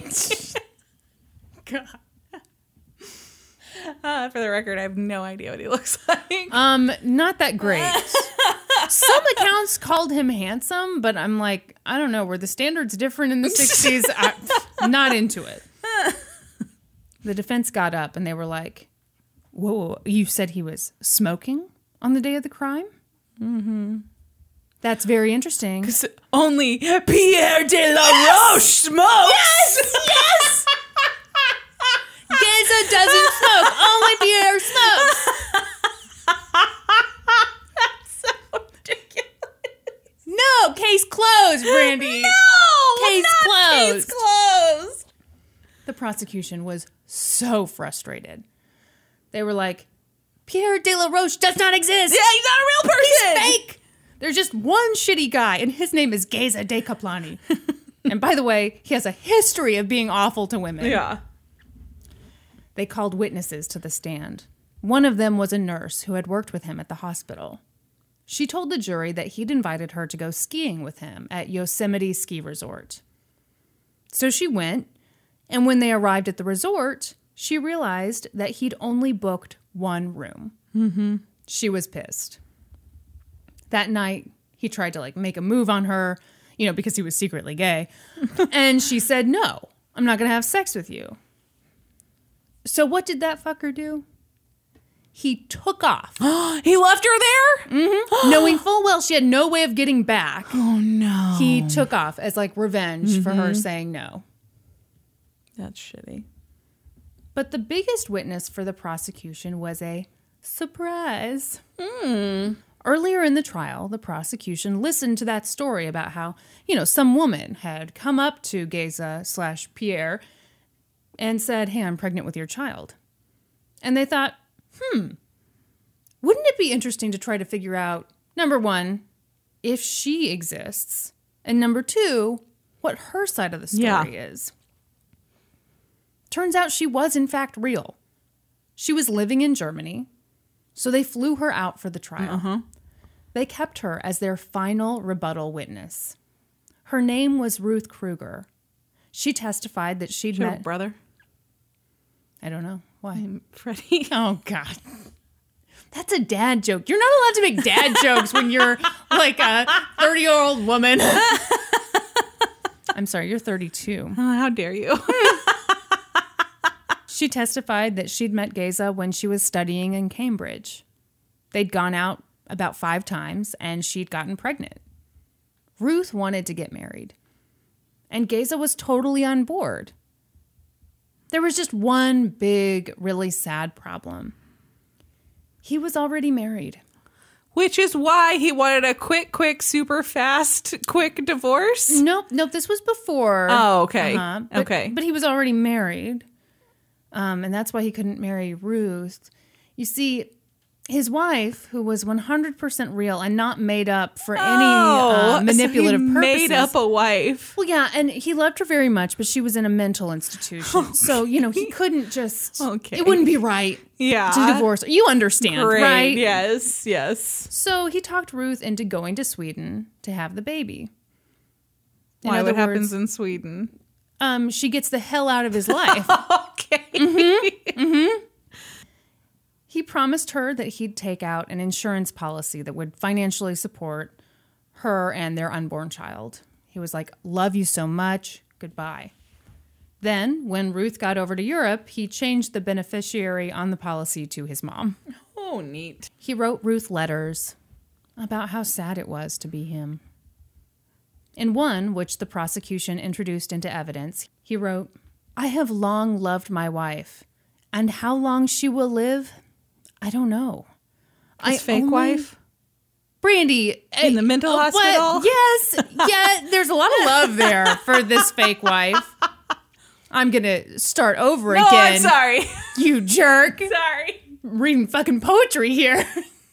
and God. Uh, for the record, I have no idea what he looks like. Um, not that great. Some accounts called him handsome, but I'm like, I don't know. Were the standards different in the sixties? I'm not into it. The defense got up and they were like, whoa, you said he was smoking on the day of the crime? Mm-hmm. That's very interesting. Only Pierre de la yes! Roche smokes. Yes! Yes! Geza doesn't smoke. Only Pierre smokes. That's so ridiculous. No, case closed, Brandy. No, Case not closed. Case closed. The prosecution was so frustrated. They were like, Pierre de la Roche does not exist. Yeah, he's not a real person. He's fake. There's just one shitty guy, and his name is Geza de Caplani. And by the way, he has a history of being awful to women. Yeah. They called witnesses to the stand. One of them was a nurse who had worked with him at the hospital. She told the jury that he'd invited her to go skiing with him at Yosemite Ski Resort. So she went, and when they arrived at the resort, she realized that he'd only booked one room. Mm-hmm. She was pissed. That night, he tried to like make a move on her, you know, because he was secretly gay. And she said, no, I'm not going to have sex with you. So what did that fucker do? He took off. He left her there? Mm-hmm. Knowing full well she had no way of getting back. Oh, no. He took off as like revenge mm-hmm. for her saying no. That's shitty. But the biggest witness for the prosecution was a surprise. Hmm. Earlier in the trial, the prosecution listened to that story about how, you know, some woman had come up to Geza slash Pierre and said, hey, I'm pregnant with your child. And they thought, hmm, wouldn't it be interesting to try to figure out, number one, if she exists, and number two, what her side of the story yeah. is. Turns out she was, in fact, real. She was living in Germany, so they flew her out for the trial. Uh-huh. They kept her as their final rebuttal witness. Her name was Ruth Kruger. She testified that she'd she met... Have a brother? I don't know. Why? I'm Freddie. Oh, God. That's a dad joke. You're not allowed to make dad jokes when you're like a thirty-year-old woman. I'm sorry, you're thirty-two. Oh, how dare you? She testified that she'd met Geza when she was studying in Cambridge. They'd gone out about five times, and she'd gotten pregnant. Ruth wanted to get married, and Geza was totally on board. There was just one big, really sad problem. He was already married. Which is why he wanted a quick, quick, super fast, quick divorce? Nope, nope, this was before. Oh, okay. Uh-huh, but, okay. But he was already married. Um, and that's why he couldn't marry Ruth. You see, his wife, who was one hundred percent real and not made up for any oh, uh, manipulative so he purposes. made up a wife. Well, yeah, and he loved her very much, but she was in a mental institution. Okay. So, you know, he couldn't just... Okay. It wouldn't be right yeah. to divorce her. You understand, Great. right? Yes, yes. So he talked Ruth into going to Sweden to have the baby. In Why? other What happens words, in Sweden? Um, she gets the hell out of his life. Okay. Mm-hmm. Mm-hmm. He promised her that he'd take out an insurance policy that would financially support her and their unborn child. He was like, love you so much. Goodbye. Then, when Ruth got over to Europe, he changed the beneficiary on the policy to his mom. Oh, neat. He wrote Ruth letters about how sad it was to be him. In one, which the prosecution introduced into evidence, he wrote, I have long loved my wife, and how long she will live, I don't know. His I fake only... wife? Brandy. In the mental uh, hospital? What? Yes. Yeah, there's a lot of love there for this fake wife. I'm going to start over no, again. I'm sorry. You jerk. Sorry. Reading fucking poetry here.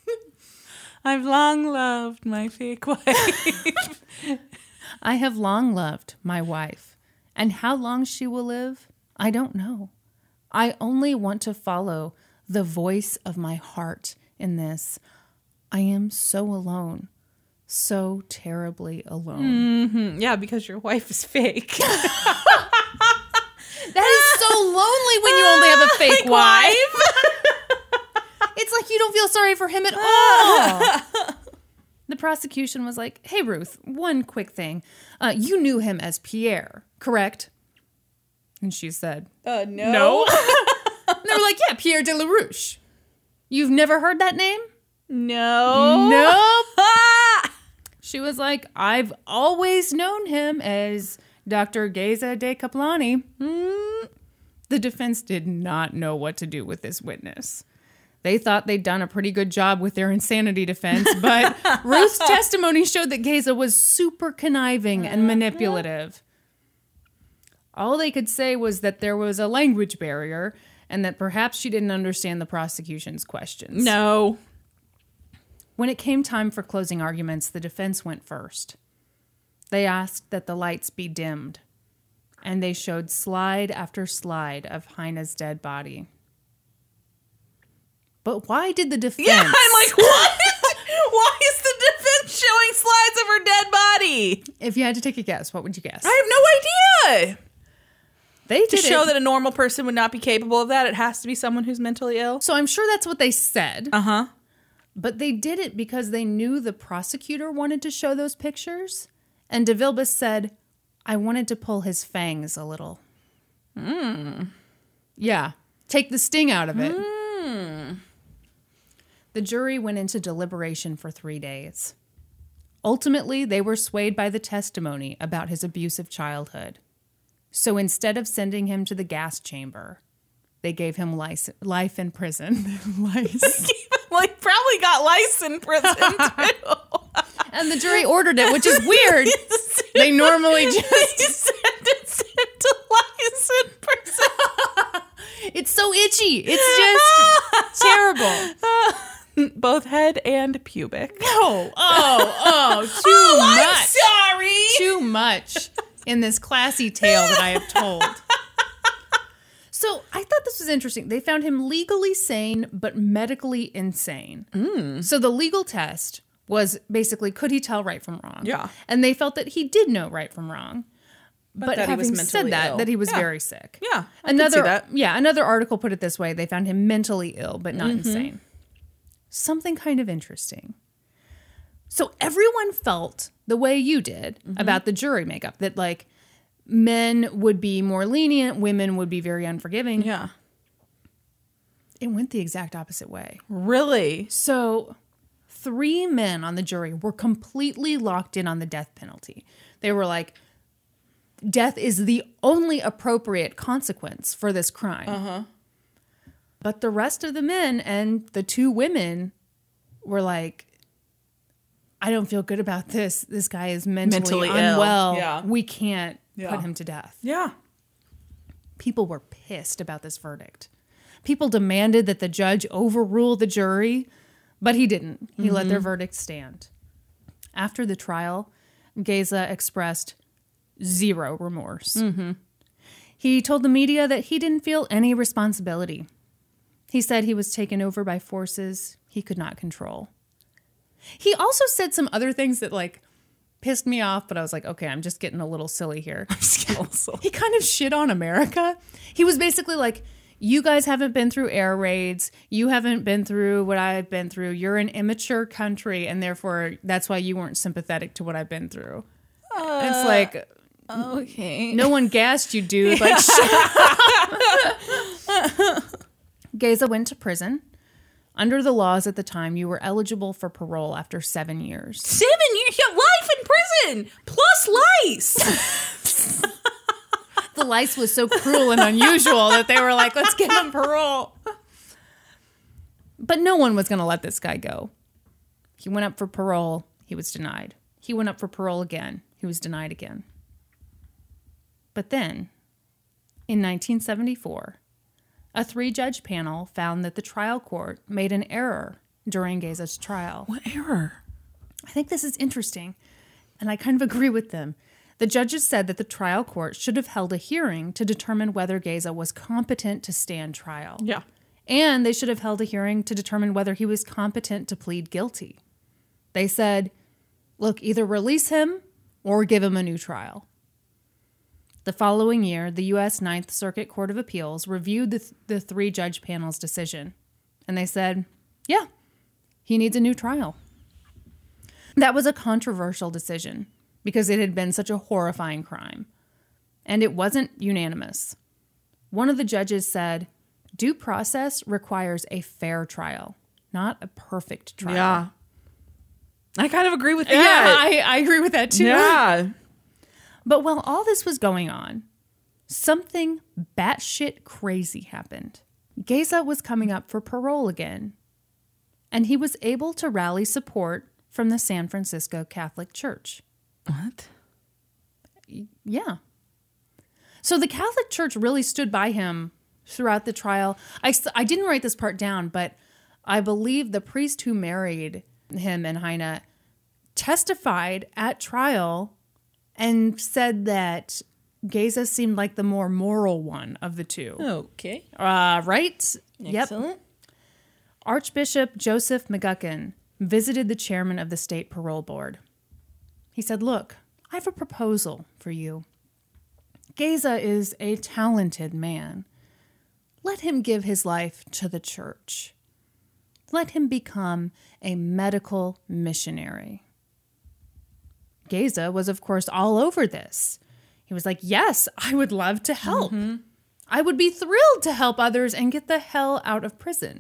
I've long loved my fake wife. I have long loved my wife, and how long she will live, I don't know. I only want to follow the voice of my heart in this. I am so alone, so terribly alone. Mm-hmm. Yeah, because your wife is fake. That is so lonely when you only have a fake, fake wife. It's like you don't feel sorry for him at all. The prosecution was like, hey, Ruth, one quick thing. Uh, you knew him as Pierre, correct? And she said, Uh, no. No. And they were like, yeah, Pierre de la Rouche. You've never heard that name? No. Nope. She was like, I've always known him as Doctor Geza de Kaplani. Mm. The defense did not know what to do with this witness. They thought they'd done a pretty good job with their insanity defense, but Ruth's testimony showed that Geza was super conniving and manipulative. All they could say was that there was a language barrier and that perhaps she didn't understand the prosecution's questions. No. When it came time for closing arguments, the defense went first. They asked that the lights be dimmed, and they showed slide after slide of Heine's dead body. But why did the defense... Yeah, I'm like, what? Why is the Really? If you had to take a guess, what would you guess? I have no idea. They To did show it. that a normal person would not be capable of that, it has to be someone who's mentally ill. So I'm sure that's what they said. Uh-huh. But they did it because they knew the prosecutor wanted to show those pictures. And De Vilbius said, I wanted to pull his fangs a little. Mm. Yeah. Take the sting out of it. Mm. The jury went into deliberation for three days. Ultimately, they were swayed by the testimony about his abusive childhood. So instead of sending him to the gas chamber, they gave him lice, life in prison. Lice. Like, probably got lice in prison, too. And the jury ordered it, which is weird. They normally just sentence him to lice in prison. It's so itchy. It's just terrible. Both head and pubic. Oh, oh, oh, too oh, much. I'm sorry. Too much in this classy tale that I have told. So I thought this was interesting. They found him legally sane, but medically insane. Mm. So the legal test was basically, could he tell right from wrong? Yeah. And they felt that he did know right from wrong. But, But that he was having mentally said that, ill. that he was Yeah. very sick. Yeah, I can another see that. yeah, another article put it this way: they found him mentally ill, but not insane. Something kind of interesting. So everyone felt the way you did about the jury makeup, that like men would be more lenient, women would be very unforgiving. Yeah. It went the exact opposite way. Really? So three men on the jury were completely locked in on the death penalty. They were like, death is the only appropriate consequence for this crime. Uh-huh. But the rest of the men and the two women were like, I don't feel good about this. This guy is mentally, Mentally ill. unwell. Yeah. We can't Yeah. put him to death. Yeah. People were pissed about this verdict. People demanded that the judge overrule the jury, but he didn't. He let their verdict stand. After the trial, Geza expressed zero remorse. Mm-hmm. He told the media that he didn't feel any responsibility. He said he was taken over by forces he could not control. He also said some other things that like pissed me off, but I was like, okay, I'm just getting a little silly here. He kind of shit on America. He was basically like, you guys haven't been through air raids. You haven't been through what I've been through. You're an immature country, and therefore that's why you weren't sympathetic to what I've been through. Uh, it's like, okay. no one gassed you, dude. Like, Geza went to prison. Under the laws at the time, you were eligible for parole after seven years. Seven years? Yeah, life in prison plus lice. The lice was so cruel and unusual that they were like, let's give him parole. But no one was going to let this guy go. He went up for parole. He was denied. He went up for parole again. He was denied again. But then, in nineteen seventy-four, a three-judge panel found that the trial court made an error during Geza's trial. What error? I think this is interesting, and I kind of agree with them. The judges said that the trial court should have held a hearing to determine whether Geza was competent to stand trial. Yeah. And they should have held a hearing to determine whether he was competent to plead guilty. They said, look, either release him or give him a new trial. The following year, the U S Ninth Circuit Court of Appeals reviewed the, th- the three-judge panel's decision. And they said, yeah, he needs a new trial. That was a controversial decision because it had been such a horrifying crime. And it wasn't unanimous. One of the judges said, due process requires a fair trial, not a perfect trial. Yeah. I kind of agree with that. Yeah, I, I agree with that too. Yeah. But while all this was going on, something batshit crazy happened. Geza was coming up for parole again, and he was able to rally support from the San Francisco Catholic Church. What? Yeah. So the Catholic Church really stood by him throughout the trial. I, I didn't write this part down, but I believe the priest who married him and Heine testified at trial and said that Geza seemed like the more moral one of the two. Okay. Uh, right? Excellent. Yep. Archbishop Joseph McGuckin visited the chairman of the state parole board. He said, look, I have a proposal for you. Geza is a talented man. Let him give his life to the church. Let him become a medical missionary. Geza was, of course, all over this. He was like, yes, I would love to help. Mm-hmm. I would be thrilled to help others and get the hell out of prison.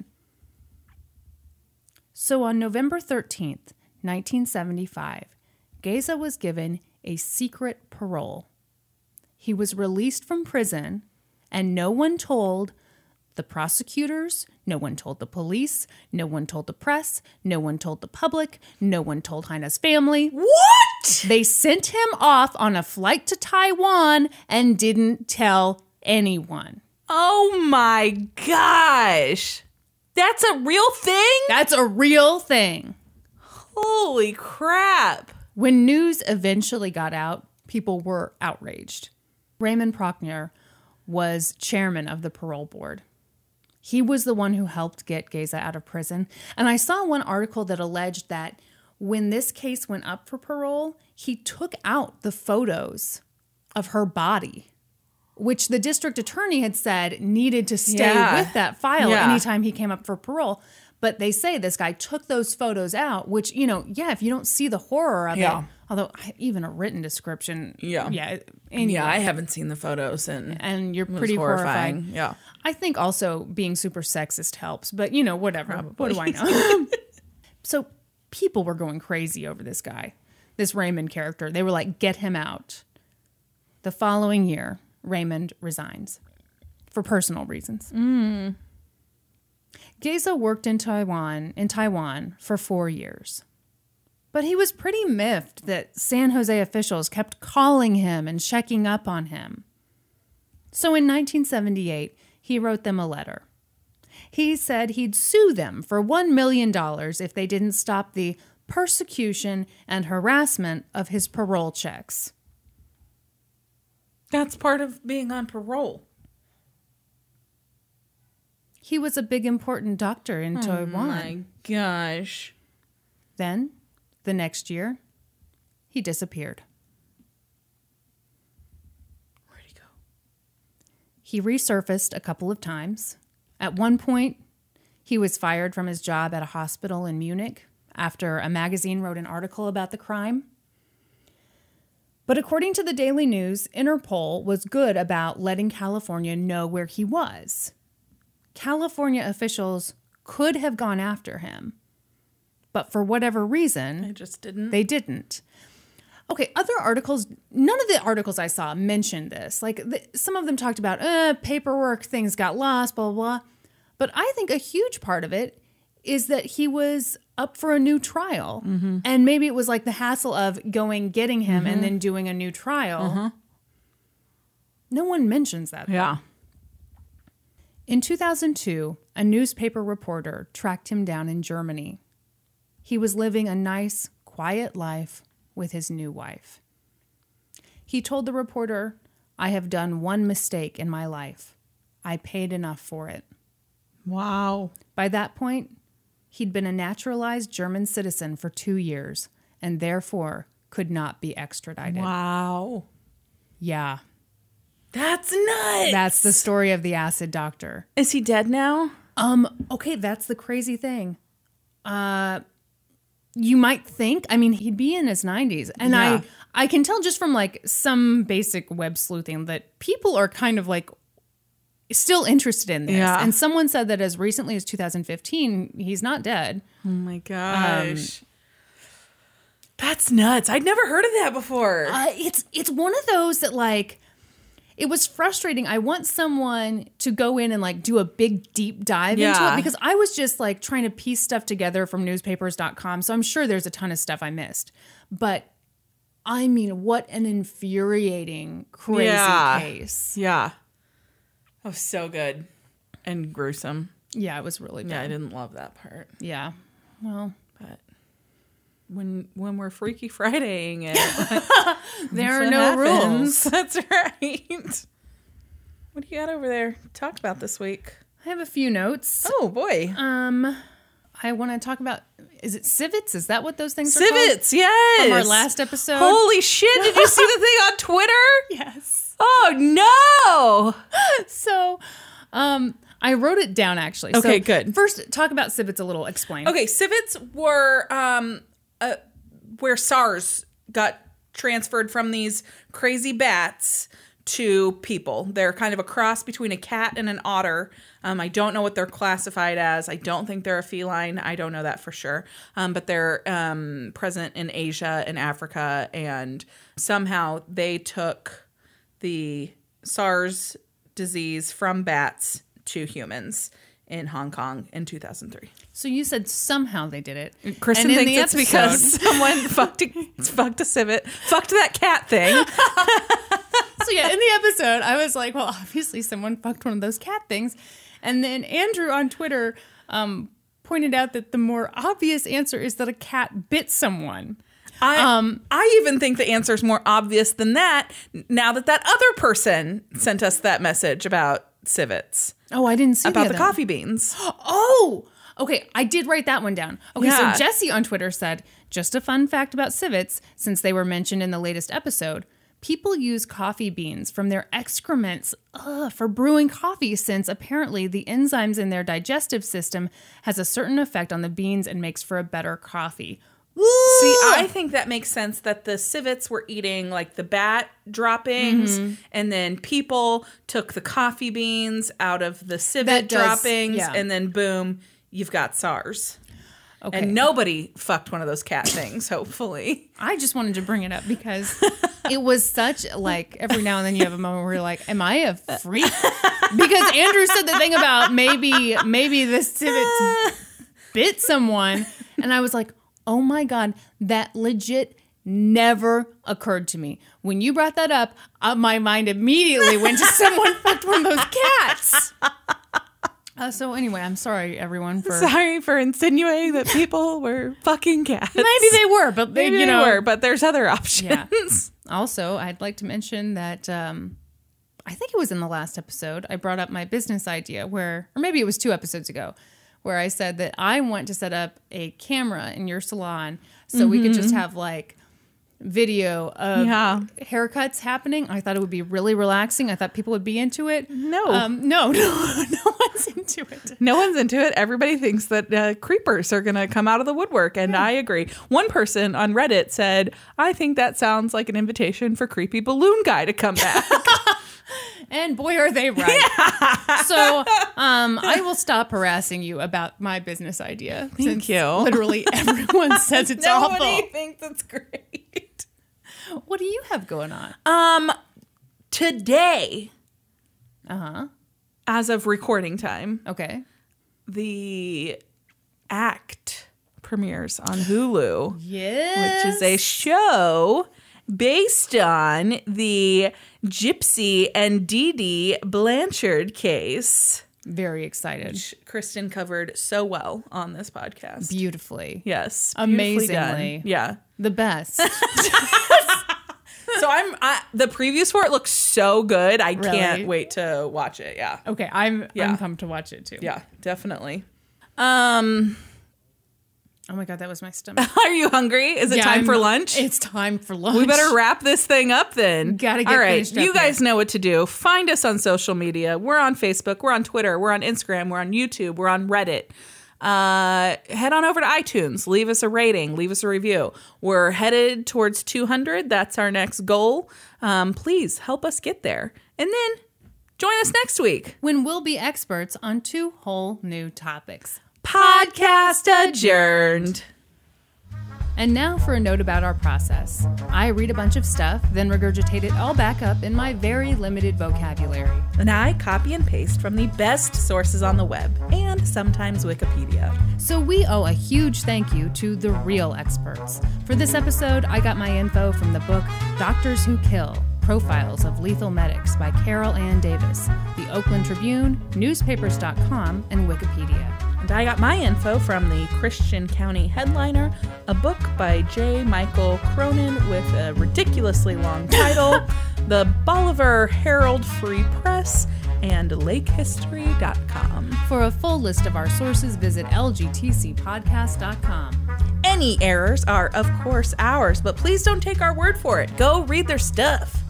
So on November thirteenth, nineteen seventy-five, Geza was given a secret parole. He was released from prison, and no one told the prosecutors, no one told the police, no one told the press, no one told the public, no one told Heina's family. What? They sent him off on a flight to Taiwan and didn't tell anyone. Oh my gosh. That's a real thing? That's a real thing. Holy crap. When news eventually got out, people were outraged. Raymond Prochnow was chairman of the parole board. He was the one who helped get Geza out of prison. And I saw one article that alleged that when this case went up for parole, he took out the photos of her body, which the district attorney had said needed to stay yeah. with that file yeah. anytime he came up for parole. But they say this guy took those photos out, which, you know, yeah, if you don't see the horror of yeah. it, although even a written description. Yeah. Yeah. Anyway. Yeah, I haven't seen the photos. And, and you're pretty horrifying. horrifying. Yeah. I think also being super sexist helps, but, you know, whatever. Probably. What do I know? So people were going crazy over this guy, this Raymond character. They were like, get him out. The following year, Raymond resigns for personal reasons. Mm. Geza worked in Taiwan in Taiwan for four years. But he was pretty miffed that San Jose officials kept calling him and checking up on him. So in nineteen seventy-eight, he wrote them a letter. He said he'd sue them for one million dollars if they didn't stop the persecution and harassment of his parole checks. That's part of being on parole. He was a big, important doctor in oh Taiwan. Oh my gosh. Then, the next year, he disappeared. Where'd he go? He resurfaced a couple of times. At one point, he was fired from his job at a hospital in Munich after a magazine wrote an article about the crime. But according to the Daily News, Interpol was good about letting California know where he was. California officials could have gone after him, but for whatever reason, they just didn't. They didn't. Okay, other articles, none of the articles I saw mentioned this. Like, the, some of them talked about, uh, paperwork, things got lost, blah, blah, blah. But I think a huge part of it is that he was up for a new trial. Mm-hmm. And maybe it was like the hassle of going, getting him, mm-hmm. and then doing a new trial. Mm-hmm. No one mentions that. Yeah. Though. In two thousand two, a newspaper reporter tracked him down in Germany. He was living a nice, quiet life with his new wife. He told the reporter, "I have done one mistake in my life. I paid enough for it." Wow. By that point, he'd been a naturalized German citizen for two years and therefore could not be extradited. Wow. Yeah. That's nuts. That's the story of the acid doctor. Is he dead now? Um, okay, that's the crazy thing. Uh, you might think, I mean, he'd be in his nineties. And yeah. I, I can tell just from like some basic web sleuthing that people are kind of like still interested in this. Yeah. And someone said that as recently as two thousand fifteen, he's not dead. Oh my gosh. Um, That's nuts. I'd never heard of that before. Uh, it's it's one of those that like, it was frustrating. I want someone to go in and like do a big deep dive yeah. into it because I was just like trying to piece stuff together from newspapers dot com. So I'm sure there's a ton of stuff I missed. But I mean, what an infuriating, crazy yeah. case. Yeah. Oh, so good. And gruesome. Yeah, it was really bad. Yeah, I didn't love that part. Yeah. Well, but when when we're Freaky Fridaying it, there are no rules. That's right. What do you got over there to talk about this week? I have a few notes. Oh boy. Um, I want to talk about, is it civets? Is that what those things are Civets, called? yes. From our last episode. Holy shit, did you see the thing on Twitter? Yes. Oh, no. So, um, I wrote it down, actually. Okay, so good. First, talk about civets a little. Explain. Okay, civets were um, uh, where SARS got transferred from these crazy bats to people. They're kind of a cross between a cat and an otter. Um, I don't know what they're classified as. I don't think they're a feline. I don't know that for sure. Um, but they're um, present in Asia and Africa, and somehow they took the SARS disease from bats to humans in Hong Kong in two thousand three. So you said somehow they did it. Kristen And in thinks the it's episode- because someone fucked a, fucked a civet, fucked that cat thing. So yeah, in the episode, I was like, well, obviously someone fucked one of those cat things. And then Andrew on Twitter um, pointed out that the more obvious answer is that a cat bit someone. I, Um, I even think the answer is more obvious than that now that that other person sent us that message about civets, Oh, I didn't see about the, the other one. coffee beans. Oh, okay. I did write that one down. Okay, Yeah. so Jesse on Twitter said, just a fun fact about civets, since they were mentioned in the latest episode. People use coffee beans from their excrements ugh, for brewing coffee, since apparently the enzymes in their digestive system has a certain effect on the beans and makes for a better coffee. See, I think that makes sense that the civets were eating like the bat droppings, Mm-hmm. and then people took the coffee beans out of the civet That does- droppings, yeah. and then boom, you've got SARS. Okay. And nobody fucked one of those cat things, hopefully. I just wanted to bring it up because it was such like every now and then you have a moment where you're like, am I a freak? Because Andrew said the thing about maybe maybe the civets bit someone, and I was like, oh my God, that legit never occurred to me. When you brought that up, uh, my mind immediately went to someone fucked one of those cats. Uh, so anyway, I'm sorry everyone for Sorry for insinuating that people were fucking cats. maybe they were, but they, Maybe you they know, were, but there's other options. yeah. Also, I'd like to mention that um, I think it was in the last episode I brought up my business idea where, or maybe it was two episodes ago, where I said that I want to set up a camera in your salon so we could just have like video of Yeah. haircuts happening. I thought it would be really relaxing. I thought people would be into it. No. Um, no, no, no one's into it. No one's into it. Everybody thinks that uh, creepers are going to come out of the woodwork, and I agree. One person on Reddit said, I think that sounds like an invitation for Creepy Balloon Guy to come back. And boy, are they right. So um, I will stop harassing you about my business idea. Thank since you. Literally everyone says it's awful. Nobody thinks it's great. What do you have going on? Um, today, Uh-huh. as of recording time, Okay. the Act premieres on Hulu. Yes. Which is a show based on the Gypsy and Dee Dee Blanchard case, Very excited. which Kristen covered so well on this podcast. Beautifully. Yes, beautifully done. Amazingly. Yeah. The best. So I'm I, the previews for it looks so good. I Really? can't wait to watch it. Yeah. Okay, I'm Yeah. I'm pumped to watch it too. Yeah, definitely. Um, Oh my God, that was my stomach. are you hungry? Is it Yeah, time I'm- for lunch? It's time for lunch. We better wrap this thing up then. Gotta get All right, finished up you guys here. know what to do. Find us on social media. We're on Facebook. We're on Twitter. We're on Instagram. We're on YouTube. We're on Reddit. Uh, head on over to iTunes. Leave us a rating. Leave us a review. We're headed towards two hundred. That's our next goal. Um, please help us get there. And then join us next week. When we'll be experts on two whole new topics. Podcast adjourned. And now for a note about our process. I read a bunch of stuff, then regurgitate it all back up in my very limited vocabulary. And I copy and paste from the best sources on the web and sometimes Wikipedia. So we owe a huge thank you to the real experts. For this episode, I got my info from the book Doctors Who Kill: Profiles of Lethal Medics by Carol Ann Davis, the Oakland Tribune, newspapers dot com, and Wikipedia. And I got my info from the Christian County Headliner, a book by J. Michael Cronin with a ridiculously long title, the Bolivar Herald Free Press, and lake history dot com. For a full list of our sources, visit L G T C podcast dot com. Any errors are, of course, ours, but please don't take our word for it. Go read their stuff.